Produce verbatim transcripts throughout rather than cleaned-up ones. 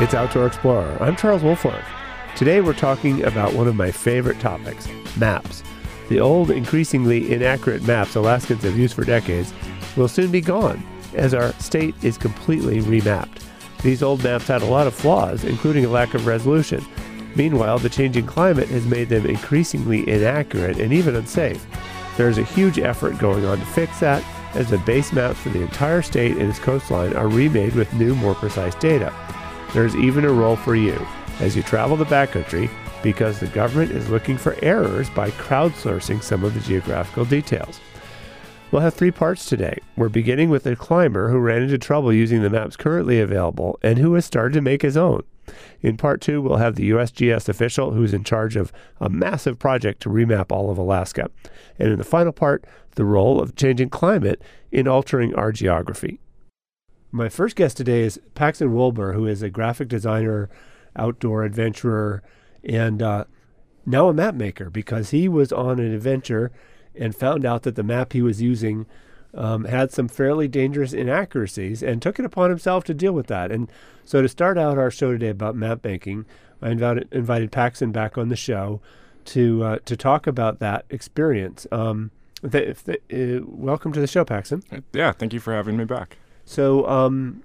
It's Outdoor Explorer. I'm Charles Wolford. Today we're talking about one of my favorite topics, maps. The old, increasingly inaccurate maps Alaskans have used for decades will soon be gone as our state is completely remapped. These old maps had a lot of flaws, including a lack of resolution. Meanwhile, the changing climate has made them increasingly inaccurate and even unsafe. There's a huge effort going on to fix that, as the base maps for the entire state and its coastline are remade with new, more precise data. There's even a role for you as you travel the backcountry, because the government is looking for errors by crowdsourcing some of the geographical details. We'll have three parts today. We're beginning with a climber who ran into trouble using the maps currently available and who has started to make his own. In part two, we'll have the U S G S official who's in charge of a massive project to remap all of Alaska. And in the final part, the role of changing climate in altering our geography. My first guest today is Paxton Woolmer, who is a graphic designer, outdoor adventurer, and uh, now a map maker, because he was on an adventure and found out that the map he was using um, had some fairly dangerous inaccuracies and took it upon himself to deal with that. And so to start out our show today about map making, I invited, invited Paxton back on the show to uh, to talk about that experience. Um, th- th- uh, welcome to the show, Paxton. Yeah, thank you for having me back. So um,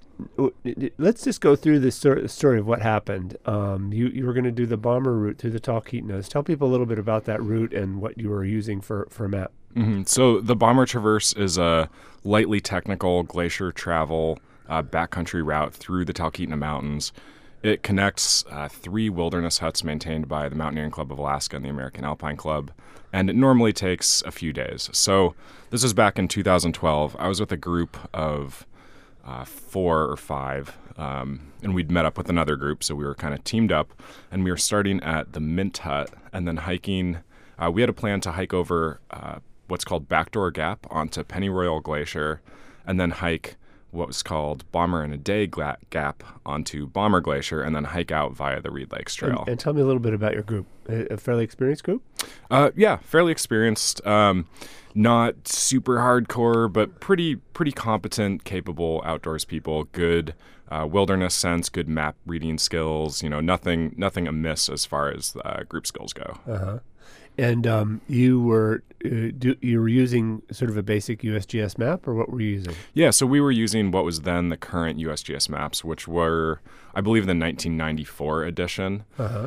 let's just go through the story of what happened. Um, you, you were going to do the bomber route through the Talkeetnas. Tell people a little bit about that route and what you were using for, for a map. Mm-hmm. So the Bomber Traverse is a lightly technical glacier travel uh, backcountry route through the Talkeetna Mountains. It connects uh, three wilderness huts maintained by the Mountaineering Club of Alaska and the American Alpine Club, and it normally takes a few days. So this was back in two thousand twelve. I was with a group of Uh, four or five, um, and we'd met up with another group, so we were kind of teamed up, and we were starting at the Mint Hut and then hiking. Uh, we had a plan to hike over uh, what's called Backdoor Gap onto Pennyroyal Glacier, and then hike what was called Bomber in a Day Gla- Gap onto Bomber Glacier, and then hike out via the Reed Lakes Trail. And, and tell me a little bit about your group. A, a fairly experienced group? Uh, yeah, fairly experienced. Um, Not super hardcore, but pretty pretty competent, capable outdoors people. Good uh, wilderness sense, good map reading skills. You know, nothing nothing amiss as far as uh, group skills go. Uh-huh. And um, you were uh, do, you were using sort of a basic U S G S map, or what were you using? Yeah, so we were using what was then the current U S G S maps, which were, I believe, the nineteen ninety-four edition. Uh-huh.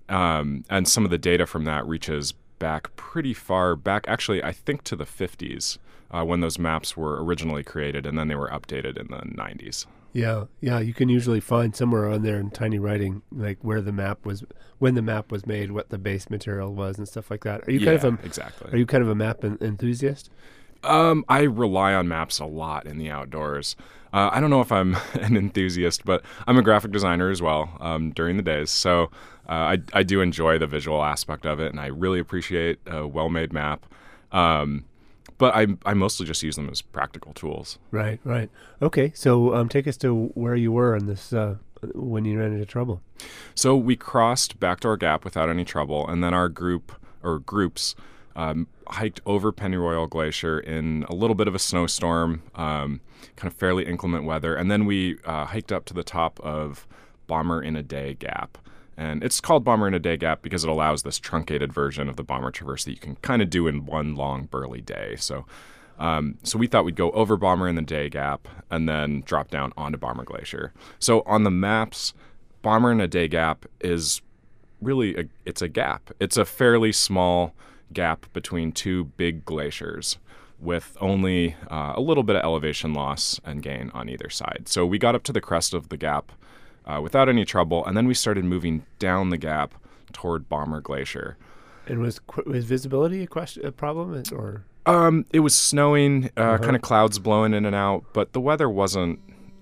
Um, and some of the data from that reaches back pretty far back, actually, I think to the fifties, uh, when those maps were originally created, and then they were updated in the nineties. Yeah, yeah, you can usually find somewhere on there in tiny writing, like where the map was, when the map was made, what the base material was, and stuff like that. Are you yeah, kind of a, exactly. Are you kind of a map en- enthusiast? Um, I rely on maps a lot in the outdoors. Uh, I don't know if I'm an enthusiast, but I'm a graphic designer as well um, during the days. So uh, I, I do enjoy the visual aspect of it, and I really appreciate a well-made map. Um, but I, I mostly just use them as practical tools. Right, right. Okay, so um, take us to where you were in this uh, when you ran into trouble. So we crossed Backdoor Gap without any trouble, and then our group, or groups, Um, hiked over Pennyroyal Glacier in a little bit of a snowstorm, um, kind of fairly inclement weather, and then we uh, hiked up to the top of Bomber in a Day Gap. And it's called Bomber in a Day Gap because it allows this truncated version of the Bomber Traverse that you can kind of do in one long burly day. So um, so we thought we'd go over Bomber in the Day Gap and then drop down onto Bomber Glacier. So on the maps, Bomber in a Day Gap is really, a, it's a gap. It's a fairly small gap between two big glaciers with only uh, a little bit of elevation loss and gain on either side. So we got up to the crest of the gap uh, without any trouble, and then we started moving down the gap toward Bomber Glacier. And was was visibility a question, a problem, or? Um, it was snowing, uh, uh-huh. kind of clouds blowing in and out, but the weather wasn't.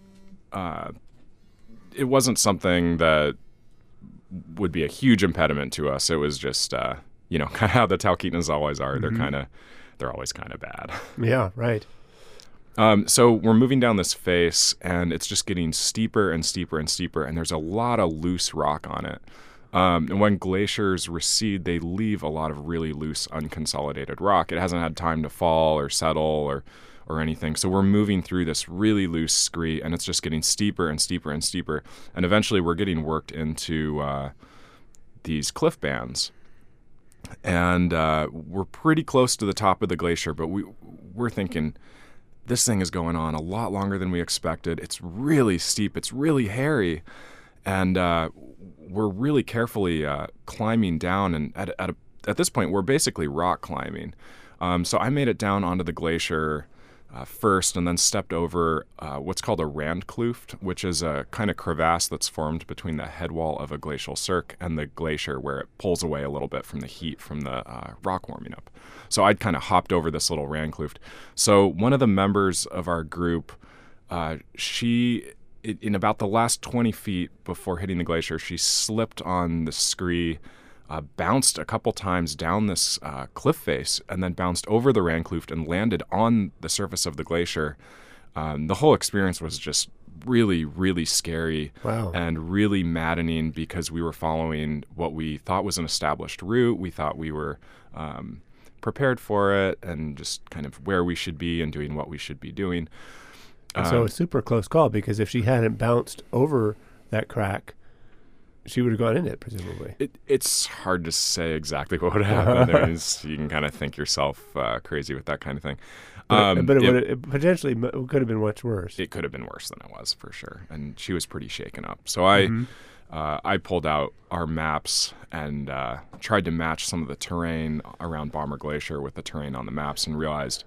Uh, it wasn't something that would be a huge impediment to us. It was just. Uh, You know, kind of how the Talkeetnas always are. They're Mm-hmm. kind of, they're always kind of bad. Yeah, right. Um, so we're moving down this face, and it's just getting steeper and steeper and steeper, and there's a lot of loose rock on it. Um, and when glaciers recede, they leave a lot of really loose, unconsolidated rock. It hasn't had time to fall or settle or or anything. So we're moving through this really loose scree, and it's just getting steeper and steeper and steeper. And eventually we're getting worked into uh, these cliff bands. And uh, we're pretty close to the top of the glacier, but we, we're thinking, this thing is going on a lot longer than we expected. It's really steep. It's really hairy. And uh, we're really carefully uh, climbing down. And at, at, a, at this point, we're basically rock climbing. Um, so I made it down onto the glacier uh, first and then stepped over uh, what's called a Randkluft, which is a kind of crevasse that's formed between the head wall of a glacial cirque and the glacier, where it pulls away a little bit from the heat from the uh, rock warming up. So I'd kind of hopped over this little Randkluft. So one of the members of our group, uh, she, in about the last twenty feet before hitting the glacier, she slipped on the scree, Uh, bounced a couple times down this uh, cliff face, and then bounced over the Randkluft and landed on the surface of the glacier. Um, the whole experience was just really, really scary. Wow. And really maddening, because we were following what we thought was an established route. We thought we were um, prepared for it, and just kind of where we should be and doing what we should be doing. Um, so a super close call, because if she hadn't bounced over that crack, she would have gone in it, presumably. It, it's hard to say exactly what would have happened. There is, you can kind of think yourself uh, crazy with that kind of thing. Um, but it, it, would have, it potentially m- could have been much worse. It could have been worse than it was, for sure. And she was pretty shaken up. So I mm-hmm. uh, I pulled out our maps and uh, tried to match some of the terrain around Bommer Glacier with the terrain on the maps, and realized,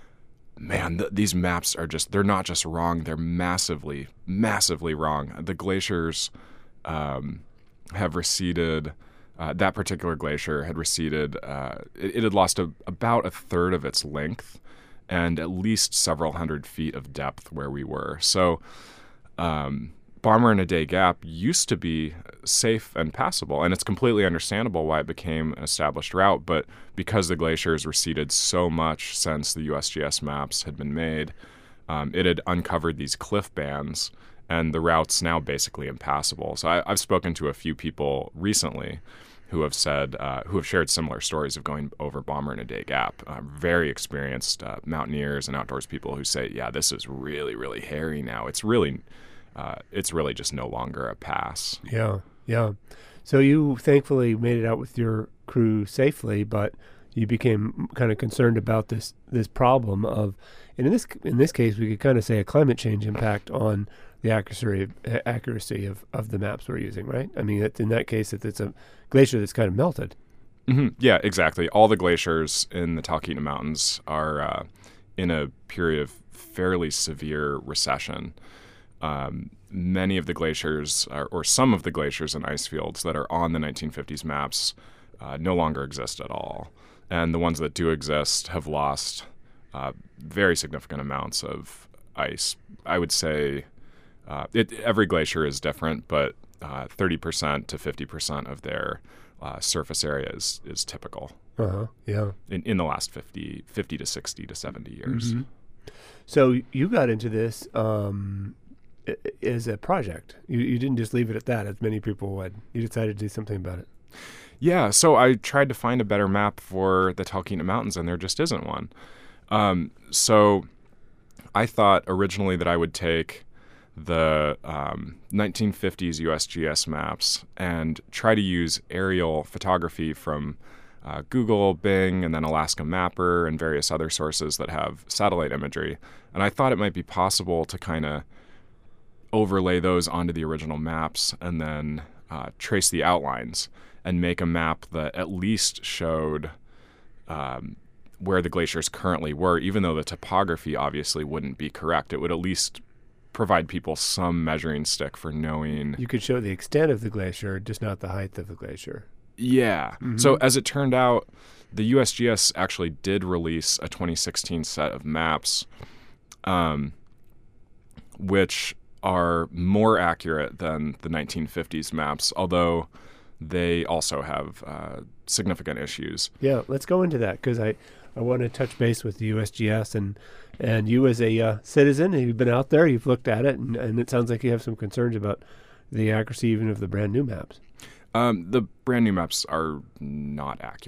man, th- these maps are just, they're not just wrong. They're massively, massively wrong. The glaciers um, have receded. Uh, that particular glacier had receded. Uh, it, it had lost a, about a third of its length and at least several hundred feet of depth where we were. So um, Bommer in a Day Gap used to be safe and passable, and it's completely understandable why it became an established route. But because the glaciers receded so much since the U S G S maps had been made, um, it had uncovered these cliff bands, and the route's now basically impassable. So I, I've spoken to a few people recently who have said, uh, who have shared similar stories of going over Bommer in a Day Gap. Uh, very experienced uh, mountaineers and outdoors people who say, yeah, this is really, really hairy now. It's really, uh, it's really just no longer a pass. Yeah, yeah. So you thankfully made it out with your crew safely, but you became kind of concerned about this this problem of, and in this in this case, we could kind of say a climate change impact on the accuracy accuracy of, of the maps we're using, right? I mean, it's, in that case, it's, it's a glacier that's kind of melted. Mm-hmm. Yeah, exactly. All the glaciers in the Talkeetna Mountains are uh, in a period of fairly severe recession. Um, many of the glaciers, are, or some of the glaciers and ice fields that are on the nineteen fifties maps uh, no longer exist at all. And the ones that do exist have lost uh, very significant amounts of ice. I would say uh, it, every glacier is different, but uh, thirty percent to fifty percent of their uh, surface area is, is typical. Uh-huh, yeah. In, in the last fifty, fifty to sixty to seventy years. Mm-hmm. So you got into this um, as a project. You, you didn't just leave it at that, as many people would. You decided to do something about it. Yeah, so I tried to find a better map for the Talkeetna Mountains, and there just isn't one. Um, so I thought originally that I would take the um, nineteen fifties U S G S maps and try to use aerial photography from uh, Google, Bing, and then Alaska Mapper and various other sources that have satellite imagery. And I thought it might be possible to kind of overlay those onto the original maps and then uh, trace the outlines and make a map that at least showed um, where the glaciers currently were, even though the topography obviously wouldn't be correct. It would at least provide people some measuring stick for knowing. You could show the extent of the glacier, just not the height of the glacier. Yeah. Mm-hmm. So as it turned out, the U S G S actually did release a twenty sixteen set of maps, um, which are more accurate than the nineteen fifties maps, although they also have uh, significant issues. Yeah, let's go into that, because I, I want to touch base with the U S G S, and and you as a uh, citizen, you've been out there, you've looked at it, and, and it sounds like you have some concerns about the accuracy even of the brand new maps. Um, the brand new maps are not accurate.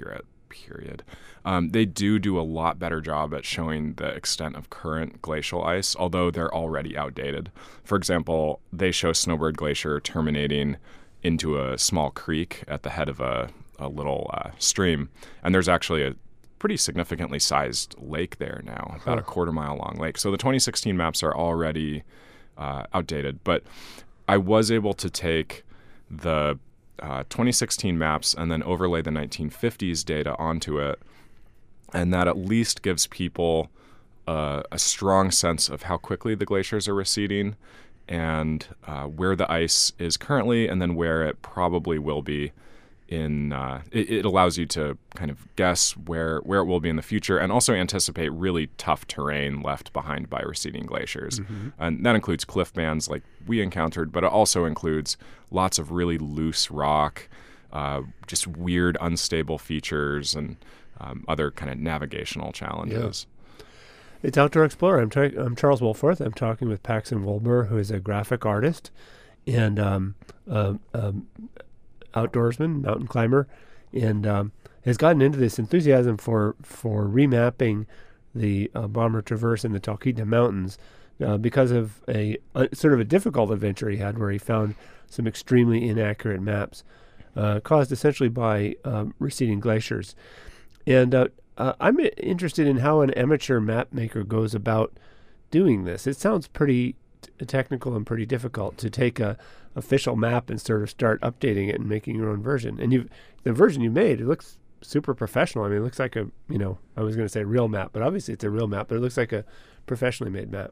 period. Um, they do do a lot better job at showing the extent of current glacial ice, although they're already outdated. For example, they show Snowbird Glacier terminating into a small creek at the head of a, a little uh, stream, and there's actually a pretty significantly sized lake there now, about huh. a quarter mile long lake. So the twenty sixteen maps are already uh, outdated, but I was able to take the uh, twenty sixteen maps and then overlay the nineteen fifties data onto it, and that at least gives people uh, a strong sense of how quickly the glaciers are receding and uh, where the ice is currently and then where it probably will be in uh, it, it allows you to kind of guess where where it will be in the future and also anticipate really tough terrain left behind by receding glaciers. Mm-hmm. And that includes cliff bands like we encountered, but it also includes lots of really loose rock, uh, just weird unstable features and um, other kind of navigational challenges. Yeah. It's Outdoor Explorer. I'm, tra- I'm Charles Wolforth. I'm talking with Paxton Wolber, who is a graphic artist and um, uh, um, outdoorsman, mountain climber, and um, has gotten into this enthusiasm for for remapping the uh, Bomber Traverse in the Talkeetna Mountains uh, because of a, a sort of a difficult adventure he had where he found some extremely inaccurate maps uh, caused essentially by um, receding glaciers. And uh, uh, I'm interested in how an amateur map maker goes about doing this. It sounds pretty t- technical and pretty difficult to take a official map and sort of start updating it and making your own version. And you, the version you made, it looks super professional. I mean, it looks like a, you know, I was going to say real map, but obviously it's a real map, but it looks like a professionally made map.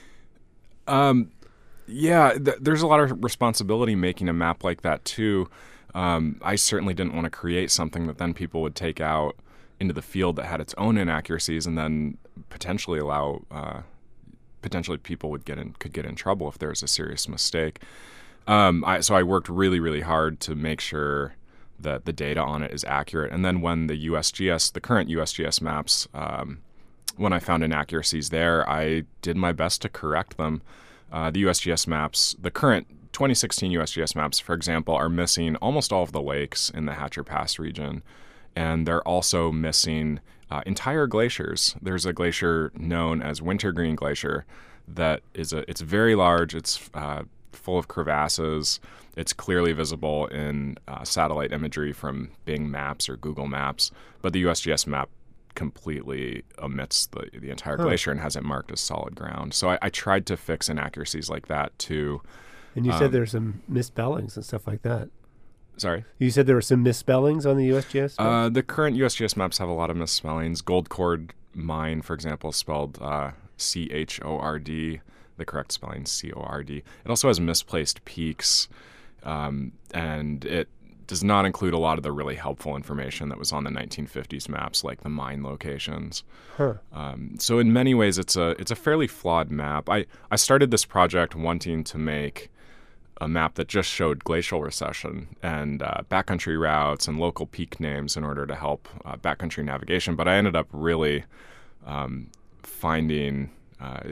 Um, yeah, th- there's a lot of responsibility making a map like that too. Um, I certainly didn't want to create something that then people would take out into the field that had its own inaccuracies and then potentially allow, uh, potentially people would get in, could get in trouble if there was a serious mistake. Um, I, so I worked really, really hard to make sure that the data on it is accurate. And then when the U S G S, the current U S G S maps, um, when I found inaccuracies there, I did my best to correct them. Uh, the U S G S maps, the current twenty sixteen U S G S maps, for example, are missing almost all of the lakes in the Hatcher Pass region. And they're also missing uh, entire glaciers. There's a glacier known as Wintergreen Glacier that is a, it's very large. It's uh, full of crevasses. It's clearly visible in uh, satellite imagery from Bing Maps or Google Maps, but the U S G S map completely omits the, the entire huh. glacier and has it marked as solid ground. So I, I tried to fix inaccuracies like that too. And you um, said there's some misspellings and stuff like that. Sorry? You said there were some misspellings on the U S G S? Uh, the current U S G S maps have a lot of misspellings. Gold Cord Mine, for example, is spelled uh, C H O R D. The correct spelling is C O R D. It also has misplaced peaks, um, and it does not include a lot of the really helpful information that was on the nineteen fifties maps, like the mine locations. Huh. Um, so in many ways, it's a it's a fairly flawed map. I, I started this project wanting to make a map that just showed glacial recession and uh, backcountry routes and local peak names in order to help uh, backcountry navigation, but I ended up really um, finding uh,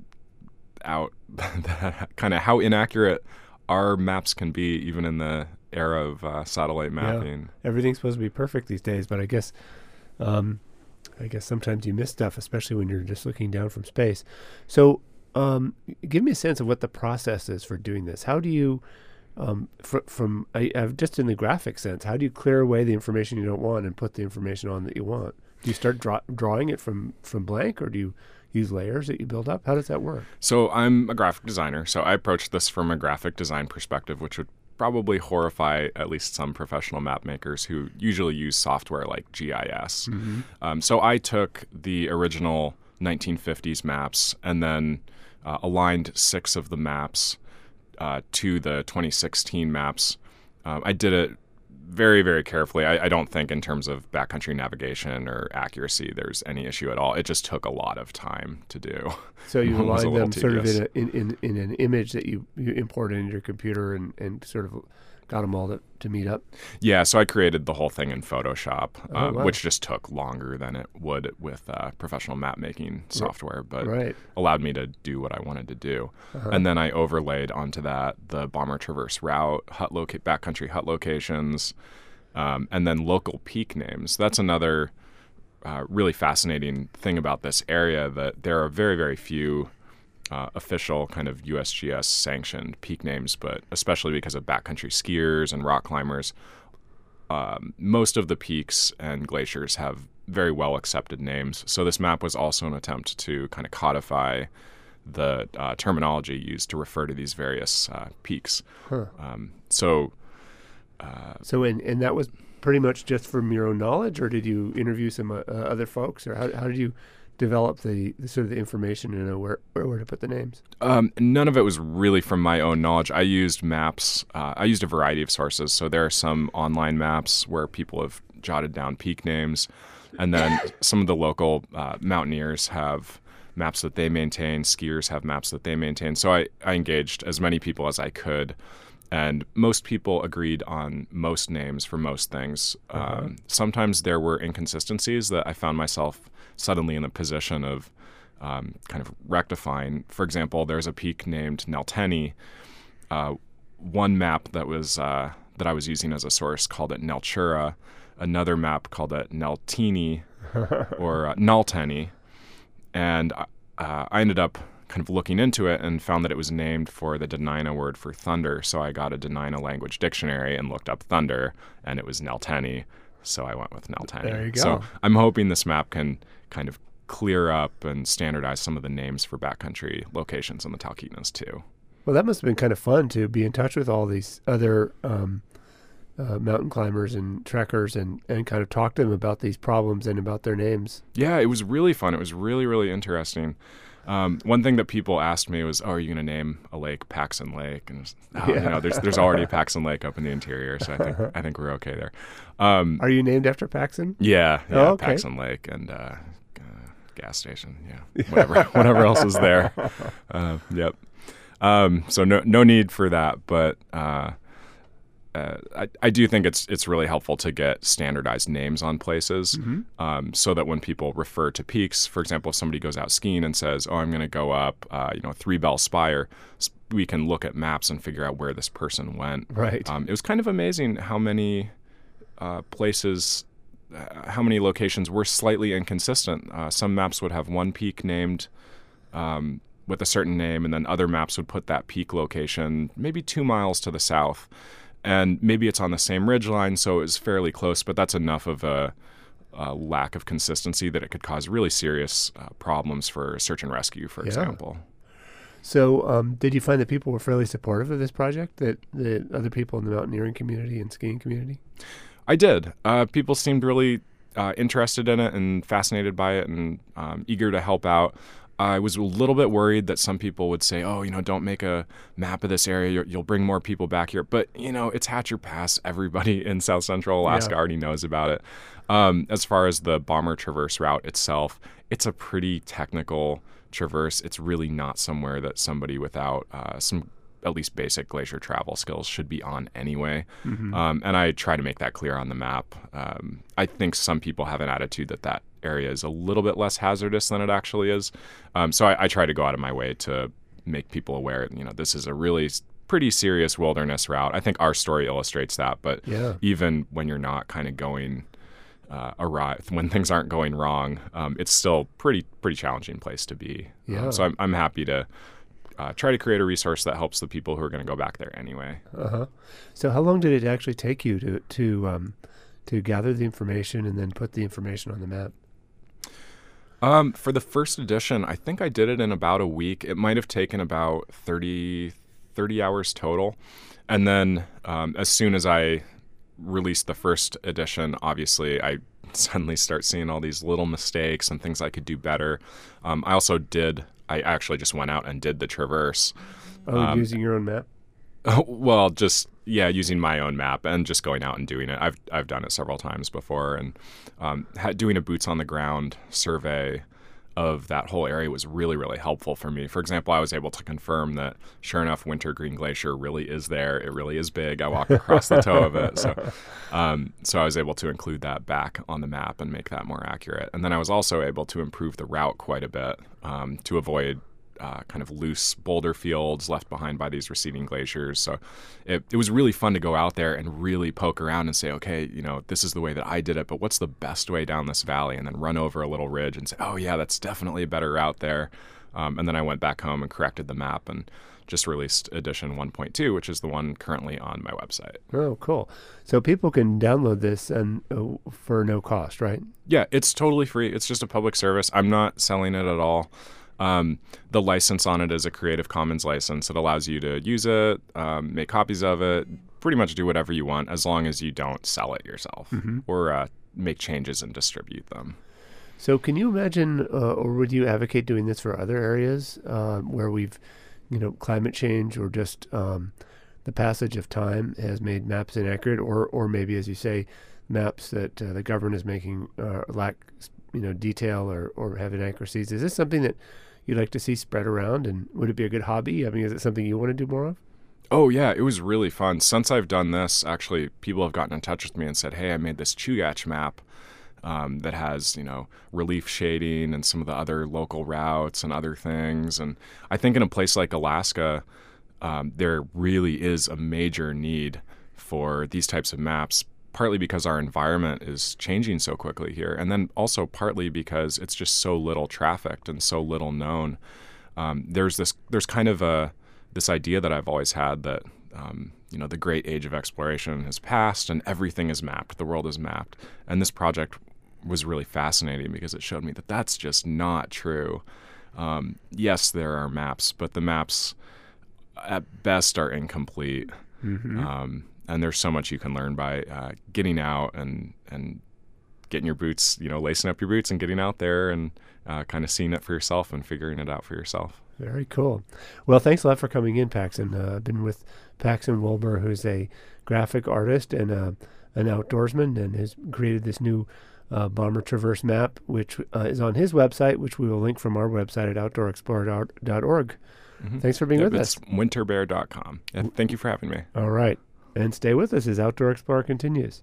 out kind of how inaccurate our maps can be even in the era of uh, satellite mapping. Yeah. Everything's supposed to be perfect these days, but I guess um, I guess sometimes you miss stuff, especially when you're just looking down from space. So um, give me a sense of what the process is for doing this. How do you, um, fr- from I, I've just in the graphic sense, how do you clear away the information you don't want and put the information on that you want? Do you start draw- drawing it from, from blank, or do you use layers that you build up? How does that work? So I'm a graphic designer, so I approached this from a graphic design perspective, which would probably horrify at least some professional map makers who usually use software like G I S. Mm-hmm. Um, so I took the original nineteen fifties maps and then uh, aligned six of the maps uh, to the twenty sixteen maps. Um, I did it very, very carefully. I, I don't think in terms of backcountry navigation or accuracy there's any issue at all. It just took a lot of time to do. So you aligned them sort of in, a, in, in, in an image that you, you imported into your computer and, and sort of got them all to, to meet up? Yeah, so I created the whole thing in Photoshop, oh, um, wow. which just took longer than it would with uh, professional map making software, but right. allowed me to do what I wanted to do. Uh-huh. And then I overlaid onto that the Bomber Traverse route, hut loca- backcountry hut locations, Um, and then local peak names. That's another uh, really fascinating thing about this area, that there are very, very few uh, official kind of U S G S sanctioned peak names, but especially because of backcountry skiers and rock climbers, um, most of the peaks and glaciers have very well accepted names. So this map was also an attempt to kind of codify the uh, terminology used to refer to these various uh, peaks. Huh. Um, so, uh, so and and that was pretty much just from your own knowledge, or did you interview some uh, other folks, or how how did you develop the, the sort of the information and know where, where where to put the names? Um, none of it was really from my own knowledge. I used maps. Uh, I used a variety of sources. So there are some online maps where people have jotted down peak names, and then some of the local uh, mountaineers have maps that they maintain. Skiers have maps that they maintain. So I, I engaged as many people as I could, and most people agreed on most names for most things. Uh-huh. Um, sometimes there were inconsistencies that I found myself suddenly in the position of um, kind of rectifying. For example, there's a peak named Nelteni. Uh, one map that was uh, that I was using as a source called it Nelchura. Another map called it Neltini or uh, Nalteni. And uh, I ended up kind of looking into it and found that it was named for the Dena'ina word for thunder. So I got a Dena'ina language dictionary and looked up thunder, and it was Nelteni. So I went with Nelteni. There you go. So I'm hoping this map can kind of clear up and standardize some of the names for backcountry locations in the Talkeetnas too. Well, that must have been kind of fun to be in touch with all these other um, uh, mountain climbers and trekkers and, and kind of talk to them about these problems and about their names. Yeah, it was really fun. It was really, really interesting. Um, one thing that people asked me was, "Oh, are you going to name a lake Paxson Lake?" And was, oh, yeah. you know, there's there's already Paxson Lake up in the interior, so I think I think we're okay there. Um, are you named after Paxson? Yeah, yeah, oh, okay. Paxson Lake and uh, uh, gas station. Yeah, whatever whatever else is there. Uh, yep. Um, so no no need for that, but uh, uh, I, I do think it's it's really helpful to get standardized names on places, mm-hmm. um, so that when people refer to peaks, for example, if somebody goes out skiing and says, "Oh, I'm going to go up, uh, you know, Three Bell Spire," we can look at maps and figure out where this person went. Right. Um, it was kind of amazing how many uh, places, uh, how many locations were slightly inconsistent. Uh, some maps would have one peak named Um, with a certain name, and then other maps would put that peak location maybe two miles to the south. And maybe it's on the same ridgeline, so it's fairly close, but that's enough of a, a lack of consistency that it could cause really serious uh, problems for search and rescue, for yeah. example. So um, did you find that people were fairly supportive of this project, that the other people in the mountaineering community and skiing community? I did. Uh, people seemed really uh, interested in it and fascinated by it and um, eager to help out. I was a little bit worried that some people would say, "Oh, you know, don't make a map of this area. You'll bring more people back here." But, you know, it's Hatcher Pass. Everybody in South Central Alaska yeah. already knows about it. Um, as far as the Bomber Traverse route itself, it's a pretty technical traverse. It's really not somewhere that somebody without uh, some at least basic glacier travel skills should be on anyway. Mm-hmm. Um, and I try to make that clear on the map. Um, I think some people have an attitude that that area is a little bit less hazardous than it actually is. Um, so I, I try to go out of my way to make people aware, you know, this is a really pretty serious wilderness route. I think our story illustrates that, but yeah. even when you're not kind of going uh, awry, when things aren't going wrong, um, it's still pretty, pretty challenging place to be. Yeah. Um, so I'm, I'm happy to Uh, try to create a resource that helps the people who are going to go back there anyway. Uh-huh. So how long did it actually take you to to um, to gather the information and then put the information on the map? Um, for the first edition, I think I did it in about a week. It might have taken about thirty, thirty hours total. And then um, as soon as I released the first edition, obviously I suddenly start seeing all these little mistakes and things I could do better. Um, I also did... I actually just went out and did the traverse. Oh, um, using your own map? Well, just, yeah, using my own map and just going out and doing it. I've I've done it several times before. And um, ha- doing a boots-on-the-ground survey of that whole area was really, really helpful for me. For example, I was able to confirm that, sure enough, Wintergreen Glacier really is there. It really is big. I walked across the toe of it. So, um, so I was able to include that back on the map and make that more accurate. And then I was also able to improve the route quite a bit um, to avoid uh, kind of loose boulder fields left behind by these receding glaciers. So it, it was really fun to go out there and really poke around and say, okay, you know, this is the way that I did it, but what's the best way down this valley? And then run over a little ridge and say, oh yeah, that's definitely a better route there. Um, and then I went back home and corrected the map and just released edition one point two, which is the one currently on my website. Oh, cool. So people can download this and uh, for no cost, right? Yeah, it's totally free. It's just a public service. I'm not selling it at all. Um, the license on it is a Creative Commons license. It allows you to use it, um, make copies of it, pretty much do whatever you want as long as you don't sell it yourself mm-hmm. or uh, make changes and distribute them. So can you imagine, uh, or would you advocate doing this for other areas uh, where we've you know, climate change or just um, the passage of time has made maps inaccurate, or or maybe, as you say, maps that uh, the government is making uh, lack, you know, detail or, or have inaccuracies. Is this something that you'd like to see spread around, and would it be a good hobby? I mean, is it something you want to do more of? Oh, yeah, it was really fun. Since I've done this, actually, people have gotten in touch with me and said, hey, I made this Chugach map Um, that has, you know, relief shading and some of the other local routes and other things. And I think in a place like Alaska, um, there really is a major need for these types of maps, partly because our environment is changing so quickly here, and then also partly because it's just so little trafficked and so little known. Um, there's this, there's kind of a this idea that I've always had that um, you know, the great age of exploration has passed and everything is mapped, the world is mapped, and this project was really fascinating because it showed me that that's just not true. Um, yes, there are maps, but the maps at best are incomplete. Mm-hmm. Um, and there's so much you can learn by uh, getting out and, and getting your boots, you know, lacing up your boots and getting out there and uh, kind of seeing it for yourself and figuring it out for yourself. Very cool. Well, thanks a lot for coming in, Paxton. Uh, I've been with Paxton Wolber, who's a graphic artist and uh, an outdoorsman, and has created this new Uh, Bomber Traverse map, which uh, is on his website, which we will link from our website at outdoor explorer dot org. Mm-hmm. Thanks for being yep, with it's us. winter bear dot com. And thank you for having me. All right. And stay with us as Outdoor Explorer continues.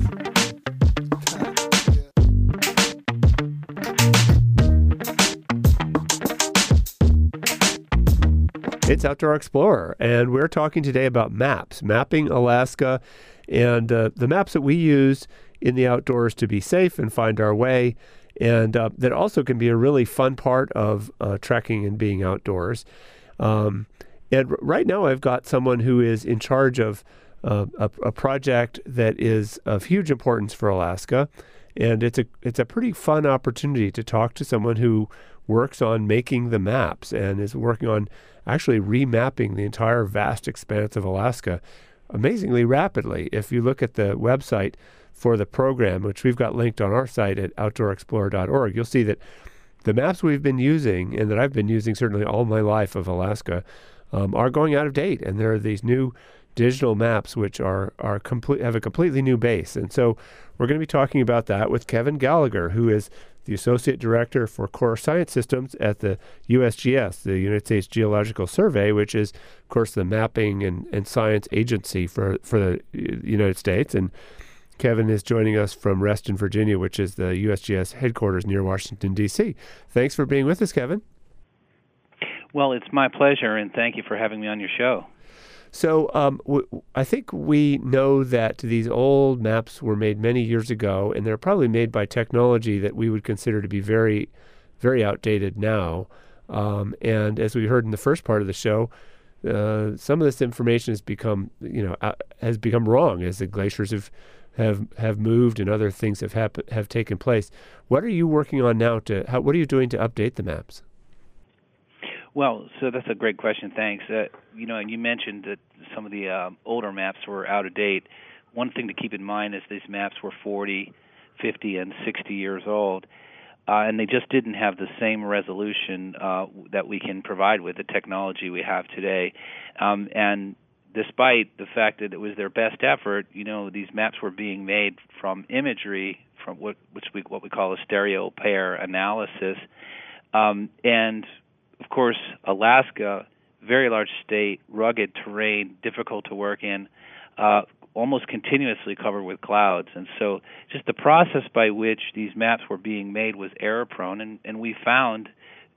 It's Outdoor Explorer, and we're talking today about maps, mapping Alaska, and uh, the maps that we use in the outdoors to be safe and find our way, and uh, that also can be a really fun part of uh, trekking and being outdoors. Um, and r- right now I've got someone who is in charge of uh, a, a project that is of huge importance for Alaska, and it's a it's a pretty fun opportunity to talk to someone who works on making the maps and is working on actually remapping the entire vast expanse of Alaska amazingly rapidly. If you look at the website for the program, which we've got linked on our site at outdoor explorer dot org, you'll see that the maps we've been using, and that I've been using certainly all my life of Alaska, um, are going out of date. And there are these new digital maps which are are complete have a completely new base. And so we're going to be talking about that with Kevin Gallagher, who is the Associate Director for Core Science Systems at the U S G S, the United States Geological Survey, which is, of course, the mapping and, and science agency for, for the United States. And Kevin is joining us from Reston, Virginia, which is the U S G S headquarters near Washington, D C. Thanks for being with us, Kevin. Well, it's my pleasure, and thank you for having me on your show. So um, w- I think we know that these old maps were made many years ago, and they're probably made by technology that we would consider to be very, very outdated now. Um, and as we heard in the first part of the show, uh, some of this information has become, you know, uh, has become wrong as the glaciers have have have moved and other things have hap- have taken place. What are you working on now to? How, what are you doing to update the maps? Well, so that's a great question. Thanks. Uh, you know, and you mentioned that some of the uh, older maps were out of date. One thing to keep in mind is these maps were forty, fifty, and sixty years old, uh, and they just didn't have the same resolution uh, that we can provide with the technology we have today. Um, and despite the fact that it was their best effort, you know, these maps were being made from imagery, from what which we what we call a stereo pair analysis, um, and of course, Alaska, very large state, rugged terrain, difficult to work in, uh, almost continuously covered with clouds. And so just the process by which these maps were being made was error-prone, and, and we found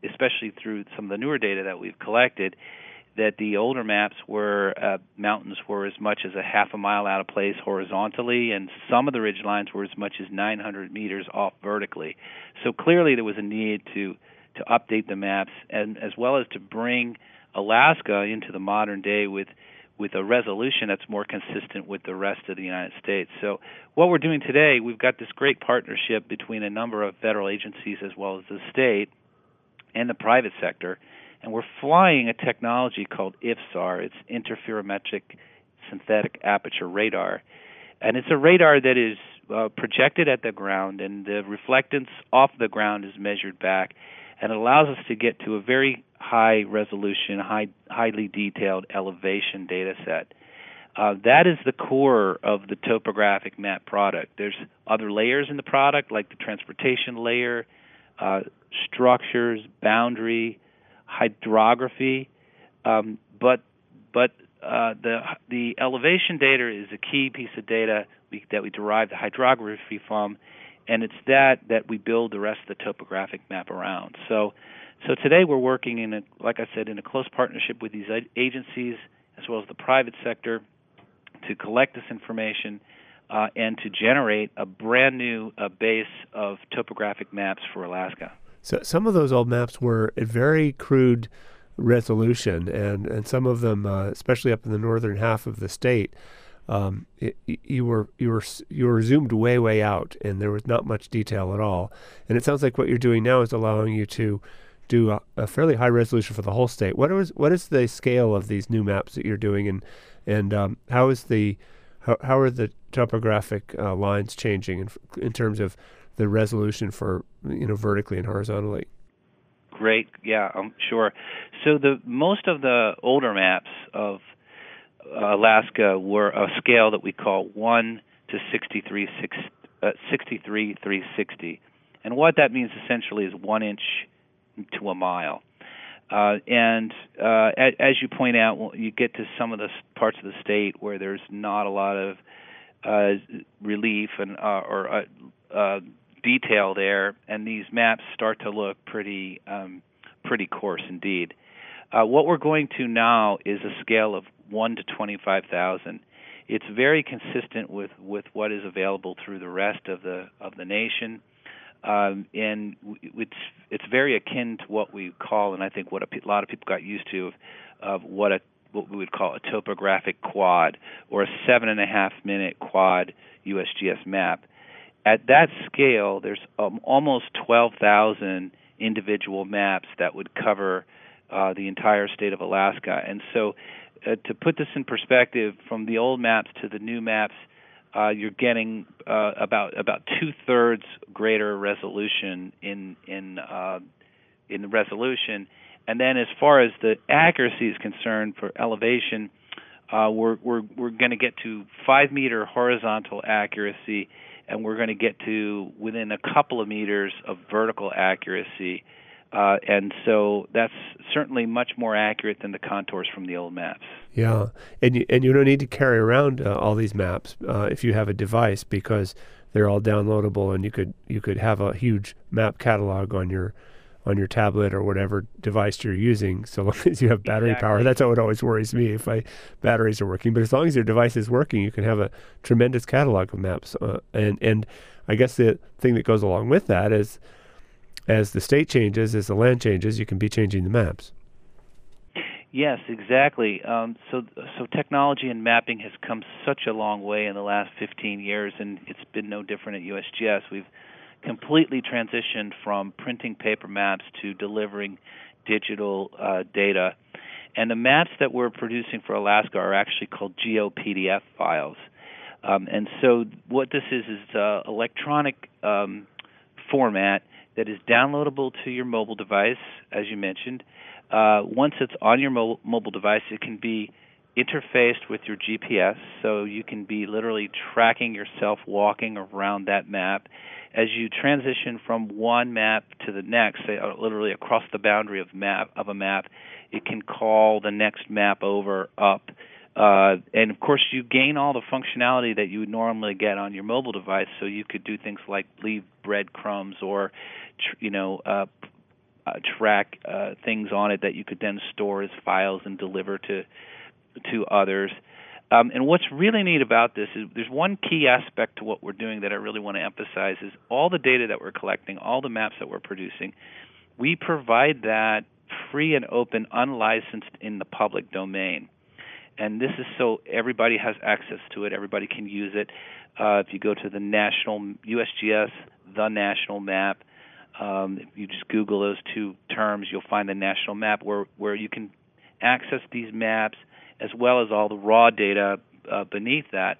especially through some of the newer data that we've collected, that the older maps were uh, mountains were as much as a half a mile out of place horizontally, and some of the ridge lines were as much as nine hundred meters off vertically. So clearly there was a need to to update the maps, and as well as to bring Alaska into the modern day with with a resolution that's more consistent with the rest of the United States. So what we're doing today, we've got this great partnership between a number of federal agencies as well as the state and the private sector, and we're flying a technology called I F S A R. It's Interferometric Synthetic Aperture Radar. And it's a radar that is uh, projected at the ground, and the reflectance off the ground is measured back, and it allows us to get to a very high resolution, high, highly detailed elevation data set. Uh, that is the core of the topographic map product. There's other layers in the product, like the transportation layer, uh, structures, boundary, hydrography, um, but but uh, the the elevation data is a key piece of data we, that we derive the hydrography from, and it's that that we build the rest of the topographic map around. So, so today we're working in a, like I said, in a close partnership with these agencies as well as the private sector to collect this information uh, and to generate a brand new uh, base of topographic maps for Alaska. So some of those old maps were at very crude resolution, and, and some of them, uh, especially up in the northern half of the state, um, it, you were you were you were zoomed way way out, and there was not much detail at all. And it sounds like what you're doing now is allowing you to do a, a fairly high resolution for the whole state. What is what is the scale of these new maps that you're doing, and and um, how is the how, how are the topographic uh, lines changing in, in terms of the resolution for, you know, vertically and horizontally? Great, yeah, I'm sure. So the most of the older maps of uh, Alaska were a scale that we call one to sixty-three, six, uh, sixty-three three sixty, and what that means essentially is one inch to a mile. Uh, and uh, as, as you point out, you get to some of the parts of the state where there's not a lot of uh, relief and uh, or uh, uh, detail there, and these maps start to look pretty um, pretty coarse indeed. Uh, what we're going to now is a scale of one to twenty-five thousand. It's very consistent with, with what is available through the rest of the of the nation, um, and it's it's very akin to what we call, and I think what a, a lot of people got used to, of what a what we would call a topographic quad, or a seven and a half minute quad U S G S map. At that scale, there's um, almost twelve thousand individual maps that would cover uh, the entire state of Alaska. And so uh, to put this in perspective, from the old maps to the new maps, uh, you're getting uh, about about two-thirds greater resolution in in uh, in the resolution. And then as far as the accuracy is concerned for elevation, uh, we're we're we're going to get to five-meter horizontal accuracy, and we're going to get to within a couple of meters of vertical accuracy. Uh, and so that's certainly much more accurate than the contours from the old maps. Yeah, and you, and you don't need to carry around uh, all these maps uh, if you have a device, because they're all downloadable, and you could you could have a huge map catalog on your on your tablet or whatever device you're using, so long as you have battery Exactly. power. That's what always worries me, if my batteries are working. But as long as your device is working, you can have a tremendous catalog of maps. Uh, and, and I guess the thing that goes along with that is, as the state changes, as the land changes, you can be changing the maps. Yes, exactly. Um, so, so technology and mapping has come such a long way in the last fifteen years, and it's been no different at U S G S. We've completely transitioned from printing paper maps to delivering digital uh, data. And the maps that we're producing for Alaska are actually called GeoPDF files. Um, and so what this is is uh, electronic um, format that is downloadable to your mobile device, as you mentioned. Uh, once it's on your mo- mobile device, it can be interfaced with your G P S, so you can be literally tracking yourself walking around that map. As you transition from one map to the next, say, uh, literally across the boundary of map of a map, it can call the next map over, up, uh, and of course you gain all the functionality that you would normally get on your mobile device. So you could do things like leave breadcrumbs, or, tr- you know, uh, uh, track uh, things on it that you could then store as files and deliver to to others. Um, and what's really neat about this is there's one key aspect to what we're doing that I really want to emphasize is all the data that we're collecting, all the maps that we're producing, we provide that free and open, unlicensed in the public domain. And this is so everybody has access to it. Everybody can use it. Uh, if you go to the national U S G S, the national map, um, if you just Google those two terms, you'll find the national map where, where you can access these maps as well as all the raw data uh, beneath that.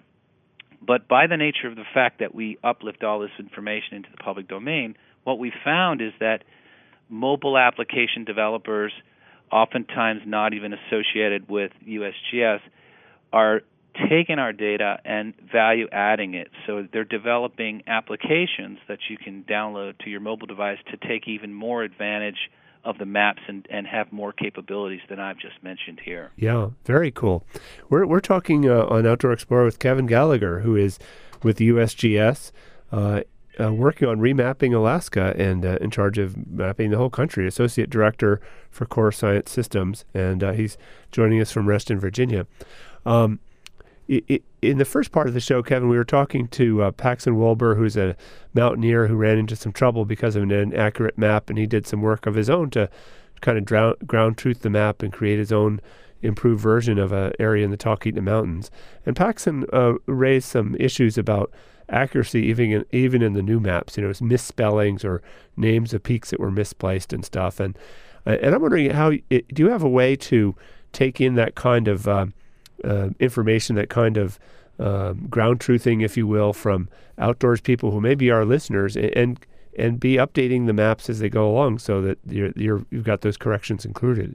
But by the nature of the fact that we uplift all this information into the public domain, what we found is that mobile application developers, oftentimes not even associated with U S G S, are taking our data and value adding it. So they're developing applications that you can download to your mobile device to take even more advantage of the maps and, and have more capabilities than I've just mentioned here. Yeah, very cool. We're we're talking uh, on Outdoor Explorer with Kevin Gallagher, who is with U S G S, uh, uh, working on remapping Alaska and uh, in charge of mapping the whole country, Associate Director for Core Science Systems, and uh, he's joining us from Reston, Virginia. Um, it, it, in the first part of the show, Kevin, we were talking to uh, Paxton Wolber, who's a mountaineer who ran into some trouble because of an inaccurate map, and he did some work of his own to kind of drown, ground truth the map and create his own improved version of an area in the Talkeetna Mountains. And Paxton uh, raised some issues about accuracy even in, even in the new maps, you know, misspellings or names of peaks that were misplaced and stuff. And uh, and I'm wondering, how it, do you have a way to take in that kind of uh, uh, information, that kind of uh, ground truthing, if you will, from outdoors people who may be our listeners, and, and and be updating the maps as they go along so that you're, you're, you've got those corrections included?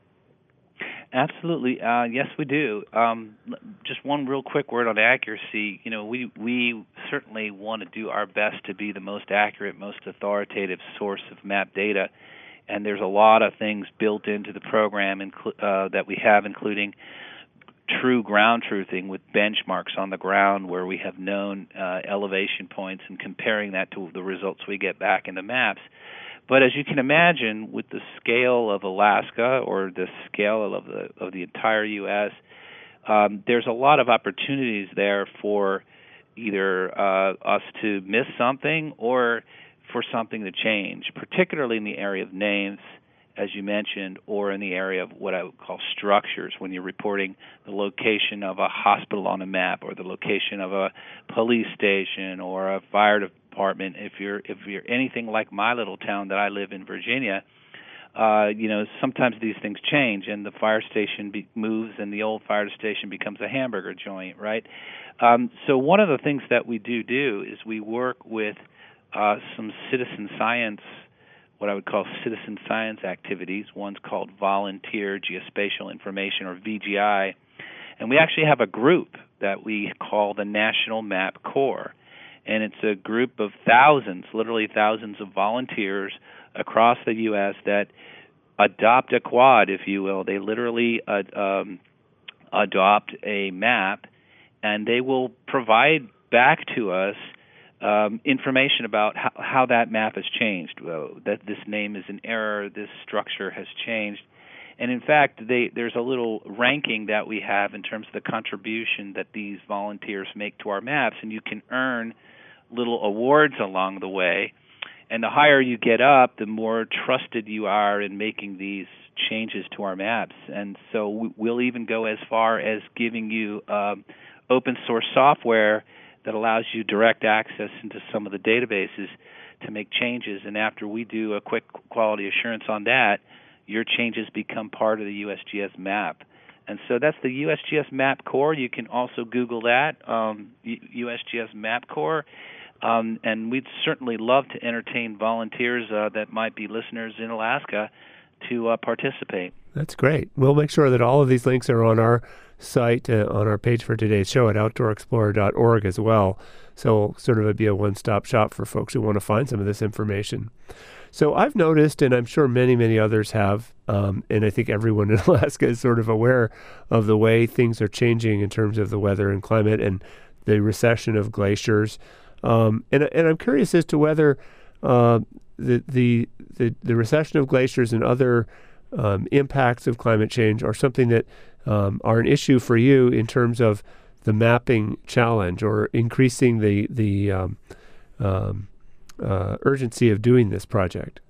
Absolutely. Uh, yes, we do. Um, just one real quick word on accuracy. You know, we we certainly want to do our best to be the most accurate, most authoritative source of map data. And there's a lot of things built into the program inclu- uh, that we have, including true ground truthing with benchmarks on the ground where we have known uh, elevation points and comparing that to the results we get back in the maps. But as you can imagine, with the scale of Alaska or the scale of the of the entire U S, um, there's a lot of opportunities there for either uh, us to miss something or for something to change, particularly in the area of names, as you mentioned, or in the area of what I would call structures, when you're reporting the location of a hospital on a map or the location of a police station or a fire department. If you're if you're anything like my little town that I live in, Virginia, uh, you know, sometimes these things change and the fire station be- moves and the old fire station becomes a hamburger joint, right? Um, so one of the things that we do do is we work with uh, some citizen science, what I would call citizen science activities. One's called Volunteer Geospatial Information, or V G I, and we actually have a group that we call the National Map Corps, and it's a group of thousands, literally thousands of volunteers across the U S that adopt a quad, if you will. They literally uh, um, adopt a map, and they will provide back to us Um, information about how, how that map has changed, uh, that this name is in error, this structure has changed. And in fact, they, there's a little ranking that we have in terms of the contribution that these volunteers make to our maps, and you can earn little awards along the way. And the higher you get up, the more trusted you are in making these changes to our maps. And so we'll even go as far as giving you um, open source software that allows you direct access into some of the databases to make changes. And after we do a quick quality assurance on that, your changes become part of the U S G S map. And so that's the U S G S Map Corps. You can also Google that, um, U S G S Map Corps. Um, and we'd certainly love to entertain volunteers uh, that might be listeners in Alaska to uh, participate. That's great. We'll make sure that all of these links are on our site, uh, on our page for today's show at outdoor explorer dot org as well. So sort of it'd be a one-stop shop for folks who want to find some of this information. So I've noticed, and I'm sure many, many others have, um, and I think everyone in Alaska is sort of aware of the way things are changing in terms of the weather and climate and the recession of glaciers. Um, and, and I'm curious as to whether uh, the, the, the, the recession of glaciers and other um, impacts of climate change are something that um, are an issue for you in terms of the mapping challenge or increasing the, the um, um, uh, urgency of doing this project.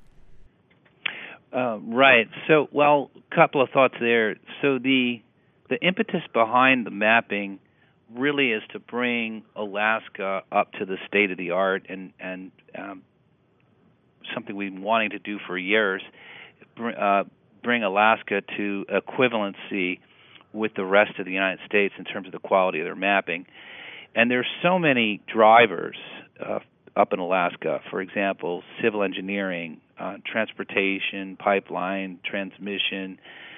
Uh, right. So, well, a couple of thoughts there. So the the impetus behind the mapping really is to bring Alaska up to the state of the art, and and um, something we've been wanting to do for years, br- uh, bring Alaska to equivalency with the rest of the United States in terms of the quality of their mapping. And there's so many drivers uh, up in Alaska. For example, civil engineering, uh, transportation, pipeline, transmission,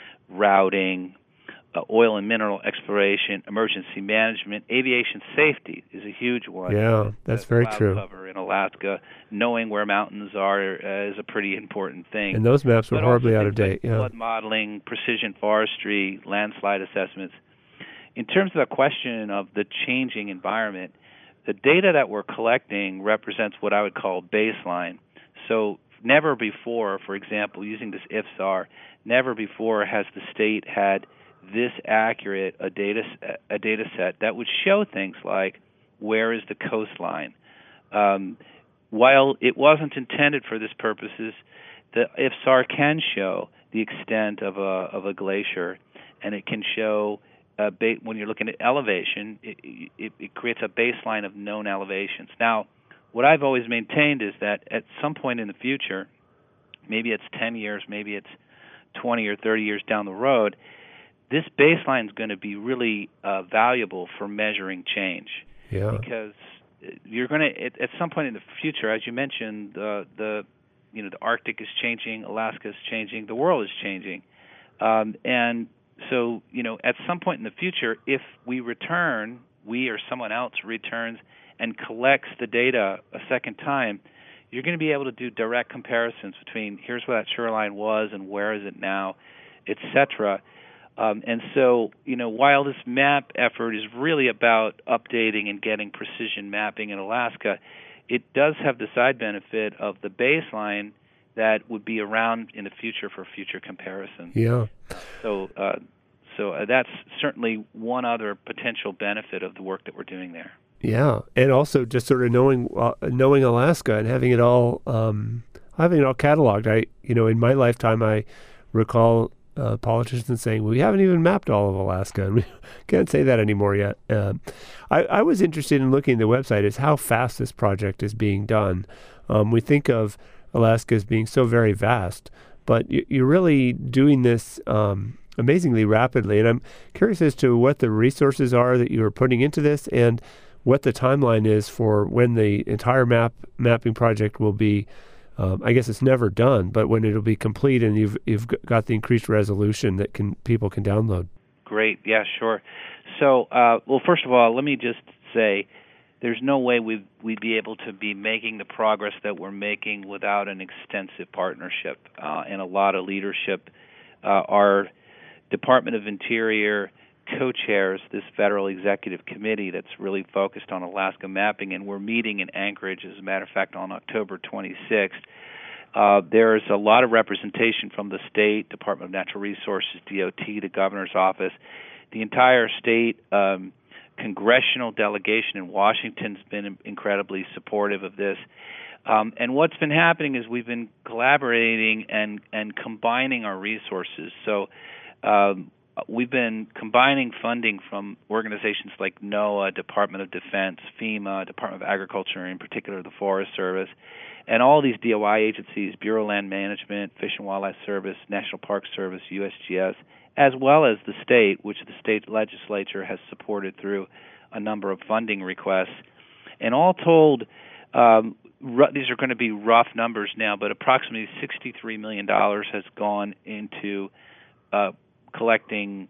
routing, uh, oil and mineral exploration, emergency management, aviation safety is a huge one. Yeah, that's The very cloud true. cover in Alaska, knowing where mountains are uh, is a pretty important thing. And those maps were But horribly also out of things date. like Yeah. flood modeling, precision forestry, landslide assessments. In terms of the question of the changing environment, the data that we're collecting represents what I would call baseline. So never before, for example, using this I F S A R, never before has the state had this accurate a data a data set that would show things like where is the coastline. Um, while it wasn't intended for this purposes, the I F S A R can show the extent of a of a glacier, and it can show uh, ba- when you're looking at elevation, it, it, it creates a baseline of known elevations. Now, what I've always maintained is that at some point in the future, maybe it's ten years, maybe it's twenty or thirty years down the road, this baseline is going to be really uh, valuable for measuring change. Yeah. Because you're going to, at, at some point in the future, as you mentioned, uh, the you know the Arctic is changing, Alaska is changing, the world is changing, um, and so you know at some point in the future, if we return, we or someone else returns and collects the data a second time, you're going to be able to do direct comparisons between here's where that shoreline was and where is it now, et cetera. Um, and so, you know, while this map effort is really about updating and getting precision mapping in Alaska, it does have the side benefit of the baseline that would be around in the future for future comparison. Yeah. So, uh, so uh, that's certainly one other potential benefit of the work that we're doing there. Yeah, and also just sort of knowing uh, knowing Alaska and having it all um, having it all cataloged. I, you know, in my lifetime, I recall uh, politicians saying, "Well, we haven't even mapped all of Alaska," and we can't say that anymore yet. Um, I, I was interested in looking at the website as how fast this project is being done. Um, we think of Alaska as being so very vast, but you, you're really doing this um, amazingly rapidly. And I'm curious as to what the resources are that you are putting into this and what the timeline is for when the entire map mapping project will be. Um, I guess it's never done, but when it'll be complete and you've you've got the increased resolution that can people can download. Great, yeah, sure. So, uh, well, first of all, let me just say, there's no way we'd we'd be able to be making the progress that we're making without an extensive partnership uh, and a lot of leadership. Uh, our Department of Interior co-chairs this federal executive committee that's really focused on Alaska mapping, and we're meeting in Anchorage, as a matter of fact, on October twenty-sixth. Uh, there's a lot of representation from the state, Department of Natural Resources, D O T, the governor's office. The entire state um, congressional delegation in Washington's been incredibly supportive of this. Um, and what's been happening is we've been collaborating and, and combining our resources. So um, we've been combining funding from organizations like NOAA, Department of Defense, FEMA, Department of Agriculture, and in particular the Forest Service, and all these D O I agencies, Bureau of Land Management, Fish and Wildlife Service, National Park Service, U S G S, as well as the state, which the state legislature has supported through a number of funding requests. And all told, um, r- these are going to be rough numbers now, but approximately sixty-three million dollars has gone into uh, collecting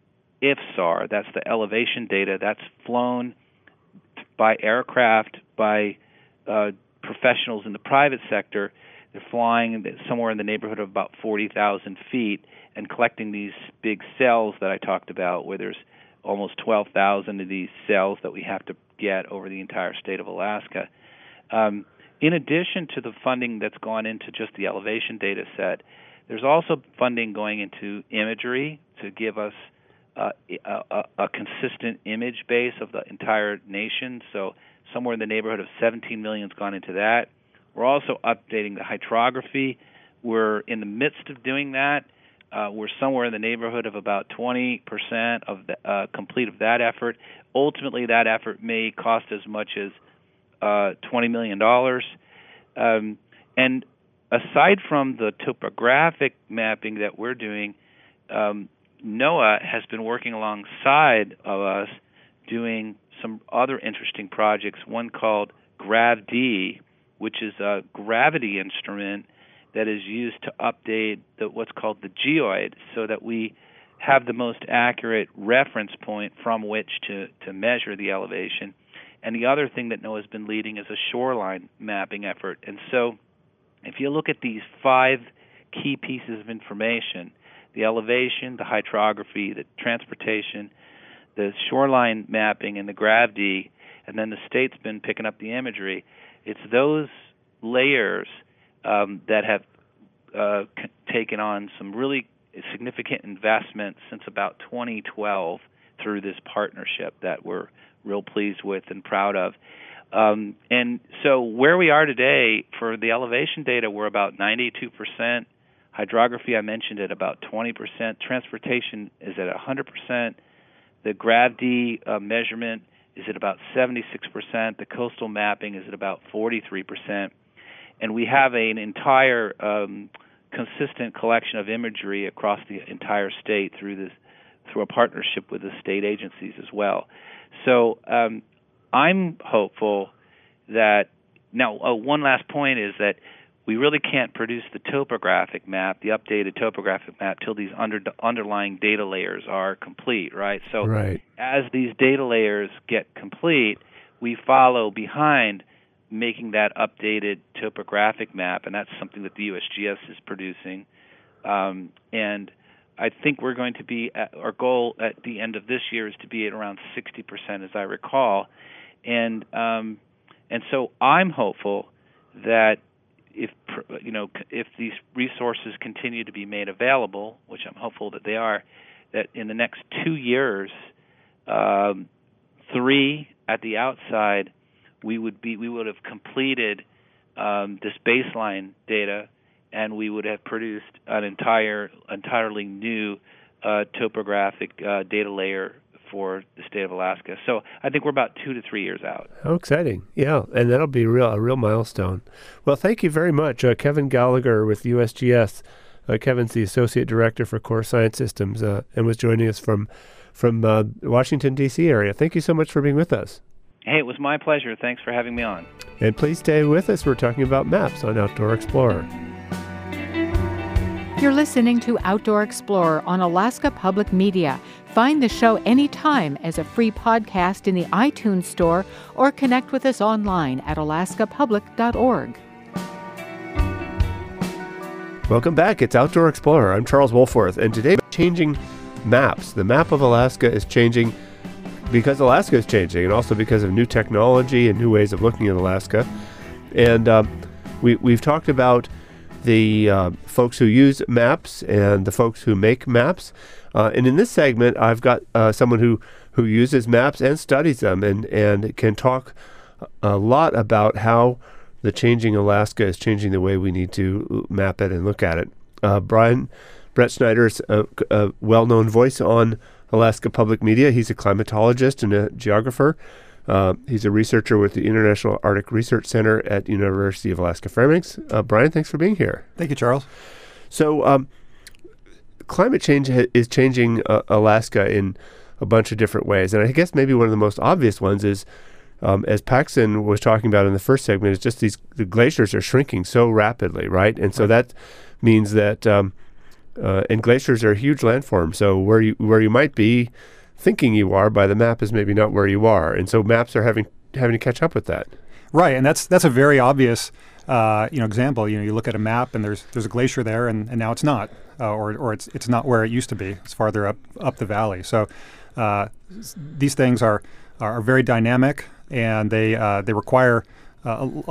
I F S A R, that's the elevation data, that's flown by aircraft, by uh, professionals in the private sector. They're flying somewhere in the neighborhood of about forty thousand feet and collecting these big cells that I talked about, where there's almost twelve thousand of these cells that we have to get over the entire state of Alaska. Um, in addition to the funding that's gone into just the elevation data set, there's also funding going into imagery to give us uh, a, a, a consistent image base of the entire nation. So somewhere in the neighborhood of seventeen million has gone into that. We're also updating the hydrography. We're in the midst of doing that. Uh, we're somewhere in the neighborhood of about twenty percent of the, uh, complete of that effort. Ultimately, that effort may cost as much as uh, twenty million dollars. Um, and aside from the topographic mapping that we're doing, um, NOAA has been working alongside of us doing some other interesting projects, one called GravD, which is a gravity instrument that is used to update the, what's called the geoid, so that we have the most accurate reference point from which to, to measure the elevation. And the other thing that NOAA's been leading is a shoreline mapping effort. And so if you look at these five key pieces of information, the elevation, the hydrography, the transportation, the shoreline mapping, and the GravD, and then the state's been picking up the imagery, it's those layers um, that have uh, c- taken on some really significant investments since about twenty twelve through this partnership that we're real pleased with and proud of. Um, and so where we are today, for the elevation data, we're about ninety-two percent. Hydrography, I mentioned, at about twenty percent. Transportation is at one hundred percent. The GravD uh, measurement is at about seventy-six percent. The coastal mapping is at about forty-three percent. And we have an entire um, consistent collection of imagery across the entire state through this, through a partnership with the state agencies as well. So um, I'm hopeful that, now uh, one last point is that we really can't produce the topographic map, the updated topographic map, till these under, underlying data layers are complete, right? So right. As these data layers get complete, we follow behind making that updated topographic map, and that's something that the U S G S is producing. Um, and I think we're going to be at, our goal at the end of this year is to be at around sixty percent, as I recall. And um, and so I'm hopeful that if you know if these resources continue to be made available, which I'm hopeful that they are, that in the next two years, um, three at the outside, we would be we would have completed um, this baseline data, and we would have produced an entire entirely new uh, topographic uh, data layer for the state of Alaska. So I think we're about two to three years out. How exciting. Yeah, and that'll be real a real milestone. Well, thank you very much. Uh, Kevin Gallagher with U S G S. Uh, Kevin's the Associate Director for Core Science Systems uh, and was joining us from, from uh, Washington, D C area. Thank you so much for being with us. Hey, it was my pleasure. Thanks for having me on. And please stay with us. We're talking about maps on Outdoor Explorer. You're listening to Outdoor Explorer on Alaska Public Media. Find the show anytime as a free podcast in the iTunes Store or connect with us online at alaska public dot org. Welcome back. It's Outdoor Explorer. I'm Charles Wolforth, and today we're changing maps. The map of Alaska is changing because Alaska is changing, and also because of new technology and new ways of looking at Alaska. And uh, we, we've talked about the uh, folks who use maps and the folks who make maps. Uh, and in this segment, I've got uh, someone who, who uses maps and studies them and, and can talk a lot about how the changing Alaska is changing the way we need to map it and look at it. Uh, Brian Brett Schneider is a, a well-known voice on Alaska Public Media. He's a climatologist and a geographer. Uh, he's a researcher with the International Arctic Research Center at University of Alaska Fairbanks. Uh, Brian, thanks for being here. Thank you, Charles. So um, climate change ha- is changing uh, Alaska in a bunch of different ways. And I guess maybe one of the most obvious ones is, um, as Paxton was talking about in the first segment, is just these the glaciers are shrinking so rapidly, right? And so right. that means that, um, uh, and glaciers are a huge landform. So where you where you might be thinking you are by the map is maybe not where you are. And so maps are having having to catch up with that. Right, and that's that's a very obvious uh, you know example. You know, you look at a map and there's there's a glacier there, and, and now it's not, uh, or or it's it's not where it used to be. It's farther up up the valley. So uh, these things are are very dynamic, and they uh, they require uh, a, a lot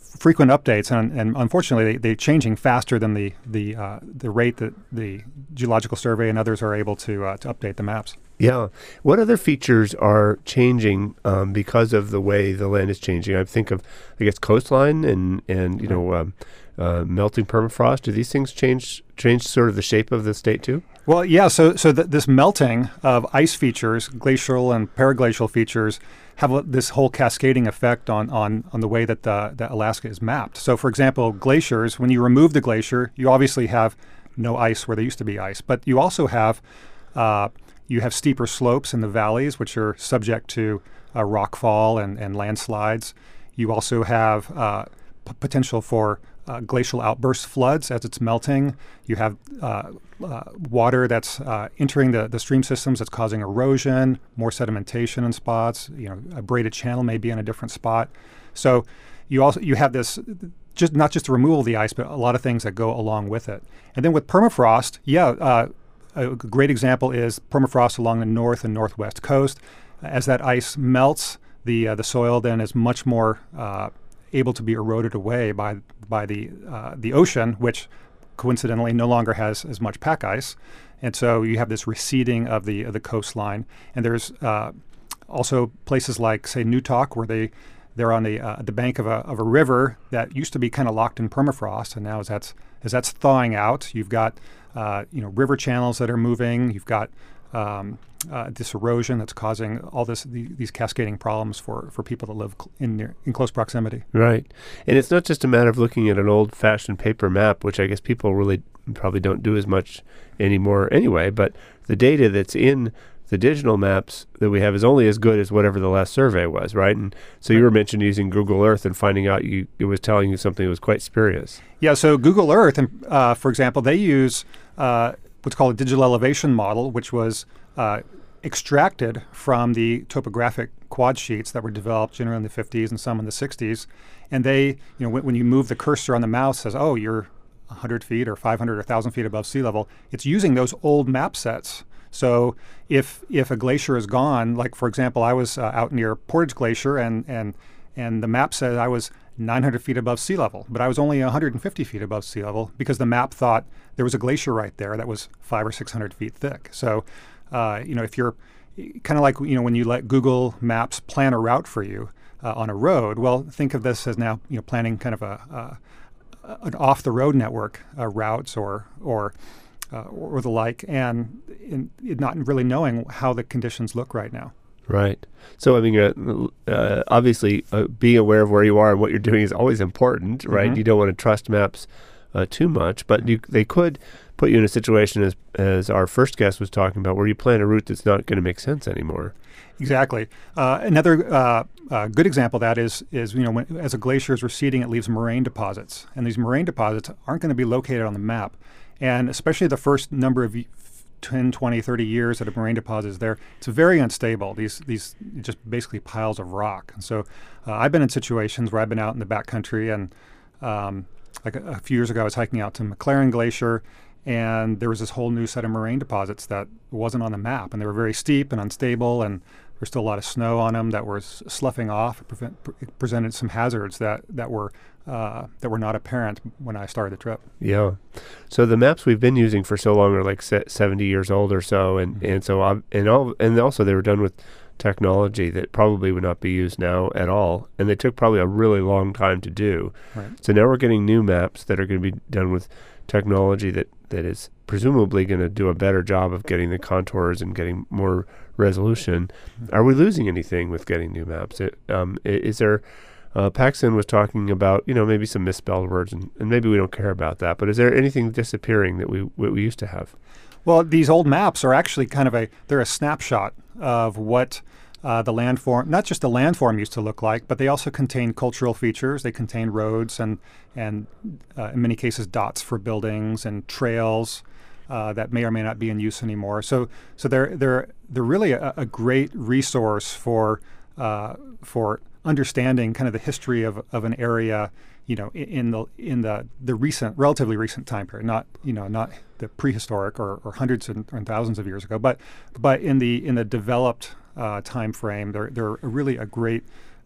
frequent updates, and, and unfortunately, they, they're changing faster than the the uh, the rate that the Geological Survey and others are able to uh, to update the maps. Yeah. What other features are changing um, because of the way the land is changing? I think of, I guess, coastline and and you know um, uh, melting permafrost. Do these things change change sort of the shape of the state too? Well, yeah. So so th- this melting of ice features, glacial and paraglacial features, have a, this whole cascading effect on on on the way that the, that Alaska is mapped. So, for example, glaciers. When you remove the glacier, you obviously have no ice where there used to be ice, but you also have uh, you have steeper slopes in the valleys, which are subject to uh, rockfall and, and landslides. You also have uh, p- potential for uh, glacial outburst floods as it's melting. You have uh, uh, water that's uh, entering the, the stream systems that's causing erosion, more sedimentation in spots. You know, a braided channel may be in a different spot. So you also you have this, just not just the removal of the ice, but a lot of things that go along with it. And then with permafrost, yeah, uh, a great example is permafrost along the north and northwest coast. As that ice melts, the uh, the soil then is much more uh, able to be eroded away by by the uh, the ocean, which coincidentally no longer has as much pack ice, and so you have this receding of the of the coastline. And there's uh, also places like, say, Newtok, where they they're on the uh, the bank of a of a river that used to be kind of locked in permafrost, and now as that's as that's thawing out, you've got uh, you know river channels that are moving. You've got um, uh, this erosion that's causing all this the, these cascading problems for, for people that live cl- in near, in close proximity. Right, and it's not just a matter of looking at an old-fashioned paper map, which I guess people really probably don't do as much anymore anyway. But the data that's in the digital maps that we have is only as good as whatever the last survey was, right? And so you were mentioning using Google Earth and finding out you it was telling you something that was quite spurious. Yeah, so Google Earth, and uh, for example, they use uh, what's called a digital elevation model, which was uh, extracted from the topographic quad sheets that were developed generally in the fifties and some in the sixties. And they, you know, when, when you move the cursor on the mouse, says, oh, you're one hundred feet or five hundred or one thousand feet above sea level. It's using those old map sets. So if if a glacier is gone, like for example, I was uh, out near Portage Glacier, and and and the map said I was nine hundred feet above sea level, but I was only one hundred fifty feet above sea level because the map thought there was a glacier right there that was five or six hundred feet thick. So, uh, you know, if you're kind of like you know when you let Google Maps plan a route for you uh, on a road, well, think of this as now you know planning kind of a, a an off the road network uh, routes or or. Uh, or the like, and in, in not really knowing how the conditions look right now. Right. So, I mean, uh, uh, obviously, uh, being aware of where you are and what you're doing is always important, right? Mm-hmm. You don't want to trust maps uh, too much, but you, they could put you in a situation, as as our first guest was talking about, where you plan a route that's not going to make sense anymore. Exactly. Uh, another uh, uh, good example of that is, is you know, when, as a glacier is receding, it leaves moraine deposits, and these moraine deposits aren't going to be located on the map. And especially the first number of ten, twenty, thirty years that a moraine deposit is there, it's very unstable. These these just basically piles of rock. And so uh, I've been in situations where I've been out in the backcountry, and um, like a, a few years ago I was hiking out to McLaren Glacier, and there was this whole new set of moraine deposits that wasn't on the map, and they were very steep and unstable, and there's still a lot of snow on them that were s- sloughing off. It, prevent, it presented some hazards that, that were uh, that were not apparent when I started the trip. Yeah. So the maps we've been using for so long are like seventy years old or so, and, Mm-hmm. and so I've, and all and also they were done with technology that probably would not be used now at all, and they took probably a really long time to do. Right. So now we're getting new maps that are going to be done with technology that, that is presumably going to do a better job of getting the contours and getting more resolution. Mm-hmm. Are we losing anything with getting new maps? It, um, is there... Uh, Paxton was talking about, you know, maybe some misspelled words, and, and maybe we don't care about that. But is there anything disappearing that we what we used to have? Well, these old maps are actually kind of a, they're a snapshot of what uh, the landform, not just the landform used to look like, but they also contain cultural features. They contain roads and, and uh, in many cases, dots for buildings and trails uh, that may or may not be in use anymore. So so they're, they're, they're really a, a great resource for uh, for understanding kind of the history of, of an area, you know, in, in the in the the recent, relatively recent time period, not you know not the prehistoric or, or hundreds and, and thousands of years ago, but but in the in the developed uh, time frame, they're they're really a great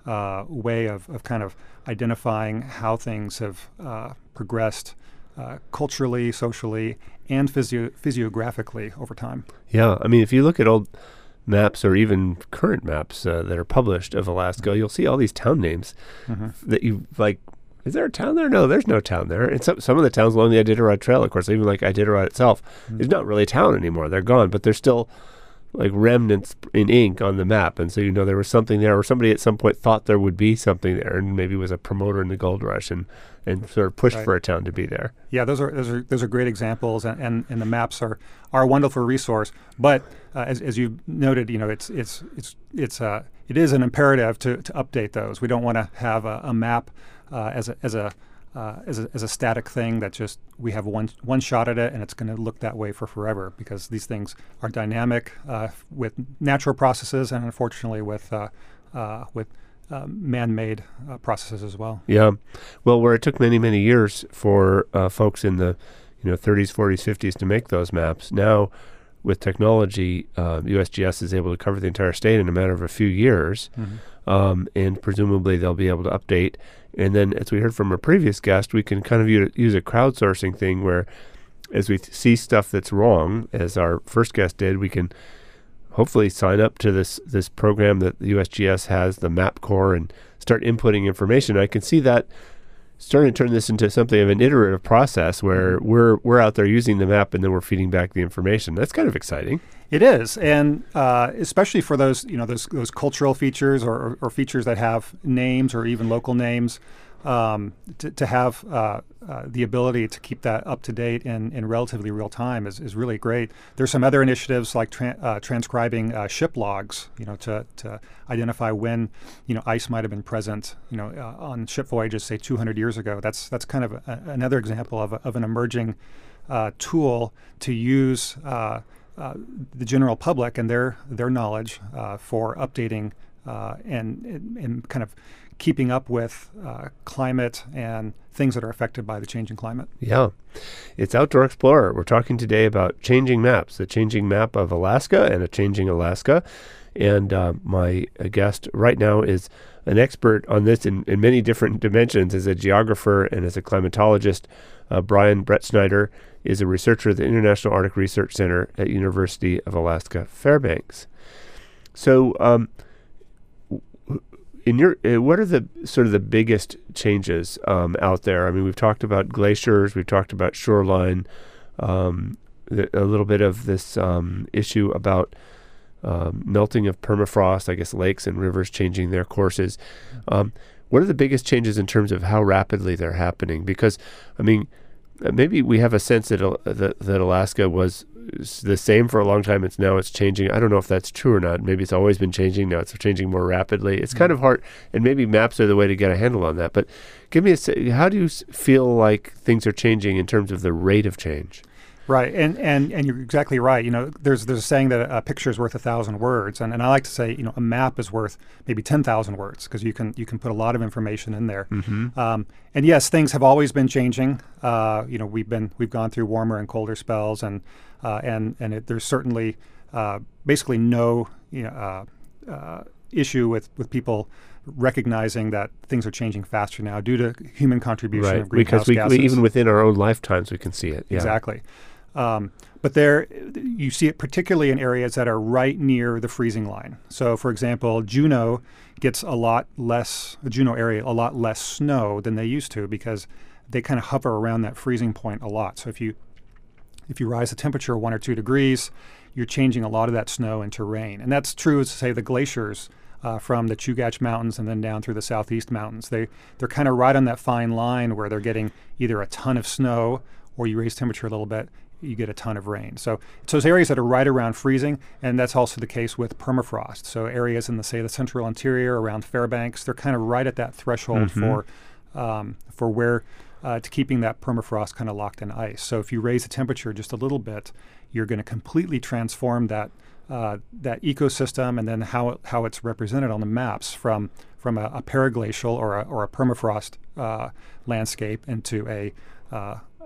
uh, way of, of kind of identifying how things have uh, progressed uh, culturally, socially, and physio- physiographically over time. Yeah, I mean, if you look at old maps or even current maps uh, that are published of Alaska, mm-hmm. you'll see all these town names mm-hmm. that you like. Is there a town there? No, there's no town there. And some some of the towns along the Iditarod Trail, of course, even like Iditarod itself, mm-hmm. is not really a town anymore. They're gone, but they're still like remnants in ink on the map. And so, you know, there was something there, or somebody at some point thought there would be something there, and maybe was a promoter in the gold rush and, and sort of pushed right. for a town to be there. Yeah, those are those are those are great examples, and, and, and the maps are, are a wonderful resource. But uh, as as you noted, you know, it's it's it's it's uh it is an imperative to, to update those. We don't want to have a, a map uh, as a as a Uh, as a as a static thing that just we have one one shot at it and it's going to look that way for forever, because these things are dynamic uh, with natural processes and unfortunately with uh, uh, with uh, man-made uh, processes as well. Yeah, well, where it took many many years for uh, folks in the you know thirties, forties, fifties to make those maps, now with technology, uh, U S G S is able to cover the entire state in a matter of a few years, mm-hmm. um, and presumably they'll be able to update. And then, as we heard from a previous guest, we can kind of u- use a crowdsourcing thing where, as we th- see stuff that's wrong, as our first guest did, we can hopefully sign up to this this program that the U S G S has, the MapCore, and start inputting information. I can see that starting to turn this into something of an iterative process where mm-hmm. we're we're out there using the map and then we're feeding back the information. That's kind of exciting. It is, and uh, especially for those you know those those cultural features or, or, or features that have names or even local names, um, to, to have uh, uh, the ability to keep that up to date in, in relatively real time is, is really great. There's some other initiatives like tra- uh, transcribing uh, ship logs, you know, to, to identify when you know ice might have been present, you know, uh, on ship voyages, say two hundred years ago. That's that's kind of a, another example of a, of an emerging uh, tool to use. Uh, Uh, the general public and their their knowledge uh, for updating uh, and, and and kind of keeping up with uh, climate and things that are affected by the changing climate. Yeah. It's Outdoor Explorer. We're talking today about changing maps, the changing map of Alaska and a changing Alaska. And uh, my uh, guest right now is an expert on this in, in many different dimensions. As a geographer and as a climatologist, uh, Brian Bretschneider is a researcher at the International Arctic Research Center at University of Alaska Fairbanks. So, um, in your, uh, what are the sort of the biggest changes um, out there? I mean, we've talked about glaciers, we've talked about shoreline, um, the, a little bit of this um, issue about um, melting of permafrost, I guess lakes and rivers changing their courses. Um, what are the biggest changes in terms of how rapidly they're happening? Because, I mean, maybe we have a sense that, uh, that that Alaska was the same for a long time. It's now it's changing. I don't know if that's true or not. Maybe it's always been changing. Now it's changing more rapidly. It's mm-hmm. kind of hard, and maybe maps are the way to get a handle on that. But give me a, how do you feel like things are changing in terms of the rate of change? Right, and, and and you're exactly right. You know, there's there's a saying that a picture is worth a thousand words, and, and I like to say, you know, a map is worth maybe ten thousand words, because you can you can put a lot of information in there. Mm-hmm. Um, and yes, things have always been changing. Uh, you know, we've been we've gone through warmer and colder spells, and uh, and and it, there's certainly uh, basically no you know uh, uh, issue with with people recognizing that things are changing faster now due to human contribution right. of greenhouse because we, gases. we, even within our own lifetimes, we can see it. Yeah. Exactly. Um, but there, you see it particularly in areas that are right near the freezing line. So, for example, Juneau gets a lot less, the Juneau area, a lot less snow than they used to, because they kind of hover around that freezing point a lot. So if you if you rise the temperature one or two degrees, you're changing a lot of that snow into rain. And that's true to say the glaciers uh, from the Chugach Mountains and then down through the Southeast Mountains. They, they're kind of right on that fine line where they're getting either a ton of snow, or you raise temperature a little bit, you get a ton of rain. So it's those areas that are right around freezing, and that's also the case with permafrost. So areas in the, say, the central interior around Fairbanks, they're kind of right at that threshold mm-hmm. for um, for where uh, to keeping that permafrost kind of locked in ice. So if you raise the temperature just a little bit, you're going to completely transform that uh, that ecosystem, and then how it, how it's represented on the maps from from a, a paraglacial or a, or a permafrost uh, landscape into a uh,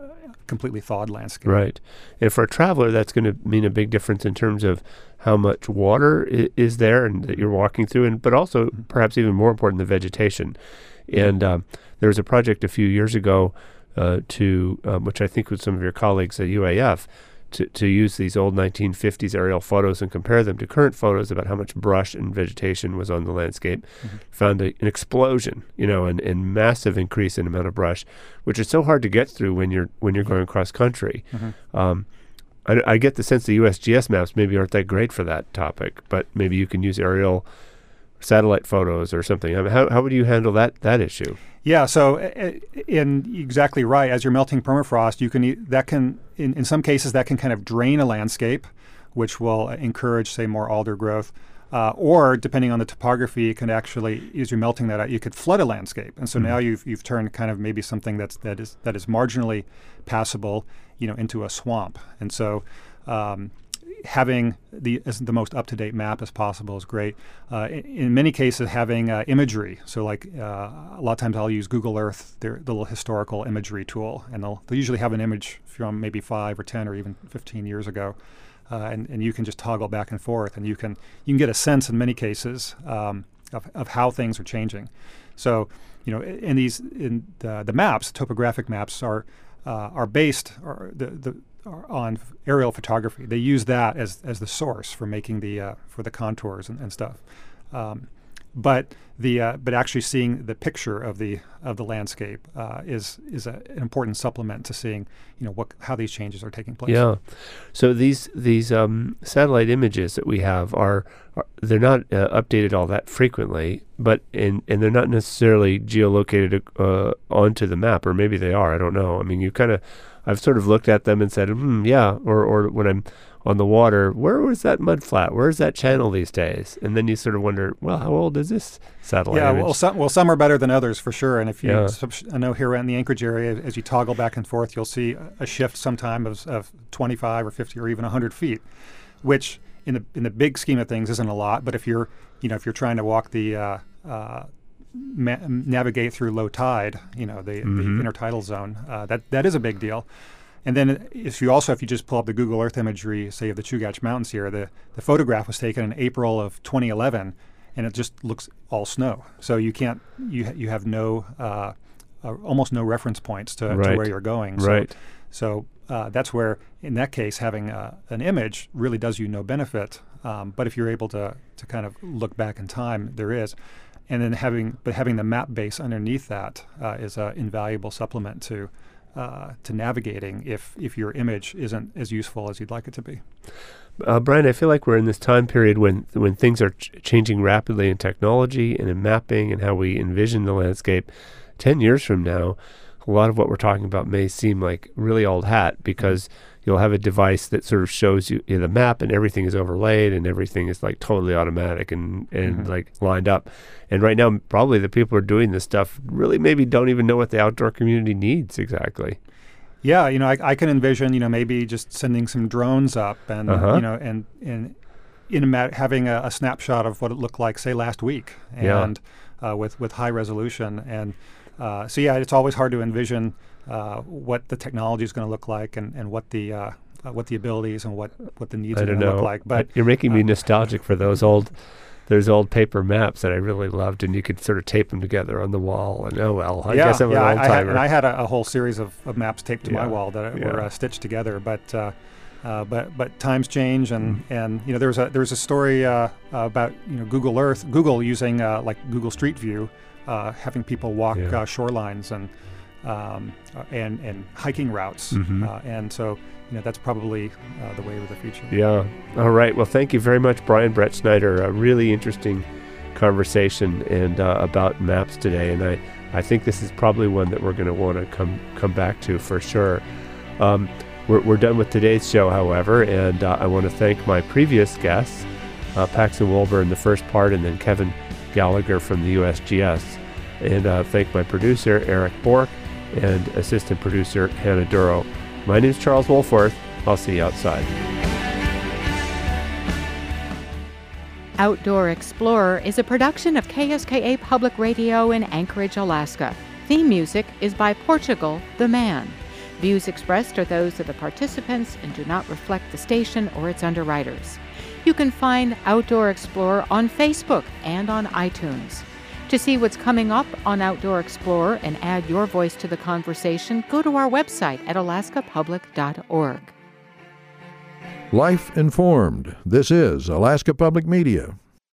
completely thawed landscape. Right. And for a traveler, that's going to mean a big difference in terms of how much water I- is there and that you're walking through, and but also mm-hmm. perhaps even more important, the vegetation. And um, there was a project a few years ago uh, to, um, which I think with some of your colleagues at U A F, to, to use these old nineteen fifties aerial photos and compare them to current photos about how much brush and vegetation was on the landscape. Mm-hmm. Found a, an explosion, you know, and, and massive increase in amount of brush, which is so hard to get through when you're when you're going cross country. Mm-hmm. Um, I, I get the sense the U S G S maps maybe aren't that great for that topic, but maybe you can use aerial satellite photos or something. I mean, how how would you handle that that issue? Yeah, so uh, in exactly right. As you're melting permafrost, you can e- that can in, in some cases that can kind of drain a landscape, which will encourage, say, more alder growth. Uh, or depending on the topography, it can actually, as you're melting that out, you could flood a landscape. And so mm-hmm. now you've you've turned kind of maybe something that's that is that is marginally passable, you know, into a swamp. And so um, having the as the most up-to-date map as possible is great. Uh, in, in many cases, having uh, imagery. So, like uh, a lot of times, I'll use Google Earth, their the little historical imagery tool, and they'll they'll usually have an image from maybe five or ten or even fifteen years ago, uh, and and you can just toggle back and forth, and you can you can get a sense in many cases um, of of how things are changing. So, you know, in these in the, the maps, topographic maps are uh, are based or the the on aerial photography. They use that as as the source for making the uh, for the contours and, and stuff. Um, but the uh, but actually seeing the picture of the of the landscape uh, is is a, an important supplement to seeing, you know, what how these changes are taking place. Yeah. So these these um, satellite images that we have are, are they're not uh, updated all that frequently, but in and they're not necessarily geolocated uh, onto the map, or maybe they are. I don't know. I mean, you kind of I've sort of looked at them and said, hmm, yeah, or or when I'm on the water, where was that mud flat? Where's that channel these days? And then you sort of wonder, well, how old is this satellite yeah, image? well, some, well, some are better than others for sure. And if you, Yeah. I know here in the Anchorage area, as you toggle back and forth, you'll see a shift sometime of, of twenty-five or fifty or even one hundred feet, which in the in the big scheme of things isn't a lot. But if you're, you know, if you're trying to walk the uh, uh, ma- navigate through low tide, you know, the, Mhm. the intertidal zone, uh, that that is a big deal. And then if you also, if you just pull up the Google Earth imagery, say of the Chugach Mountains here, the, the photograph was taken in April of twenty eleven, and it just looks all snow. So you can't, you ha- you have no, uh, uh, almost no reference points to, Right. to where you're going. So, Right. So uh, that's where, in that case, having uh, an image really does you no benefit. Um, but if you're able to to kind of look back in time, there is. And then having, but having the map base underneath that uh, is an invaluable supplement to. Uh, to navigating if if your image isn't as useful as you'd like it to be. Uh, Brian, I feel like we're in this time period when when things are ch- changing rapidly in technology and in mapping and how we envision the landscape. Ten years from now, a lot of what we're talking about may seem like really old hat because you'll have a device that sort of shows you, you know, the map and everything is overlaid and everything is like totally automatic and, and Mm-hmm. like lined up. And right now, probably the people who are doing this stuff really maybe don't even know what the outdoor community needs exactly. Yeah, you know, I, I can envision, you know, maybe just sending some drones up and, Uh-huh. you know, and, and in a mat- having a, a snapshot of what it looked like, say, last week, Yeah. and uh, with, with high resolution. And uh, so, yeah, it's always hard to envision uh, what the technology is going to look like and, and what the uh, uh, what the abilities and what, what the needs I are don't going to know. look like. But you're making me uh, nostalgic for those old, those old paper maps that I really loved, and you could sort of tape them together on the wall. And oh well, I yeah, guess I'm yeah, an old I, I had, timer. and I had a, a whole series of, of maps taped to my Yeah, wall that yeah. were uh, stitched together. But uh, uh, but but times change, and, Mm. and you know there was a there was a story uh, about you know Google Earth, Google using uh, like Google Street View, uh, having people walk Yeah. uh, shorelines and um, uh, and and hiking routes, Mhm. uh, and so you know that's probably uh, the wave of the future. Yeah. All right. Well, thank you very much, Brian Brettschneider. A really interesting conversation and uh, about maps today, and I, I think this is probably one that we're going to want to come come back to for sure. Um, we're, we're done with today's show, however, and uh, I want to thank my previous guests, uh, Paxton Wolber in the first part, and then Kevin Gallagher from the U S G S, and uh, thank my producer Eric Bork and assistant producer Hannah Duro. My name is Charles Wolforth. I'll see you outside. Outdoor Explorer is a production of K S K A Public Radio in Anchorage, Alaska. Theme music is by Portugal the Man. Views expressed are those of the participants and do not reflect the station or its underwriters. You can find Outdoor Explorer on Facebook and on iTunes. To see what's coming up on Outdoor Explorer and add your voice to the conversation, go to our website at alaska public dot org. Life Informed. This is Alaska Public Media.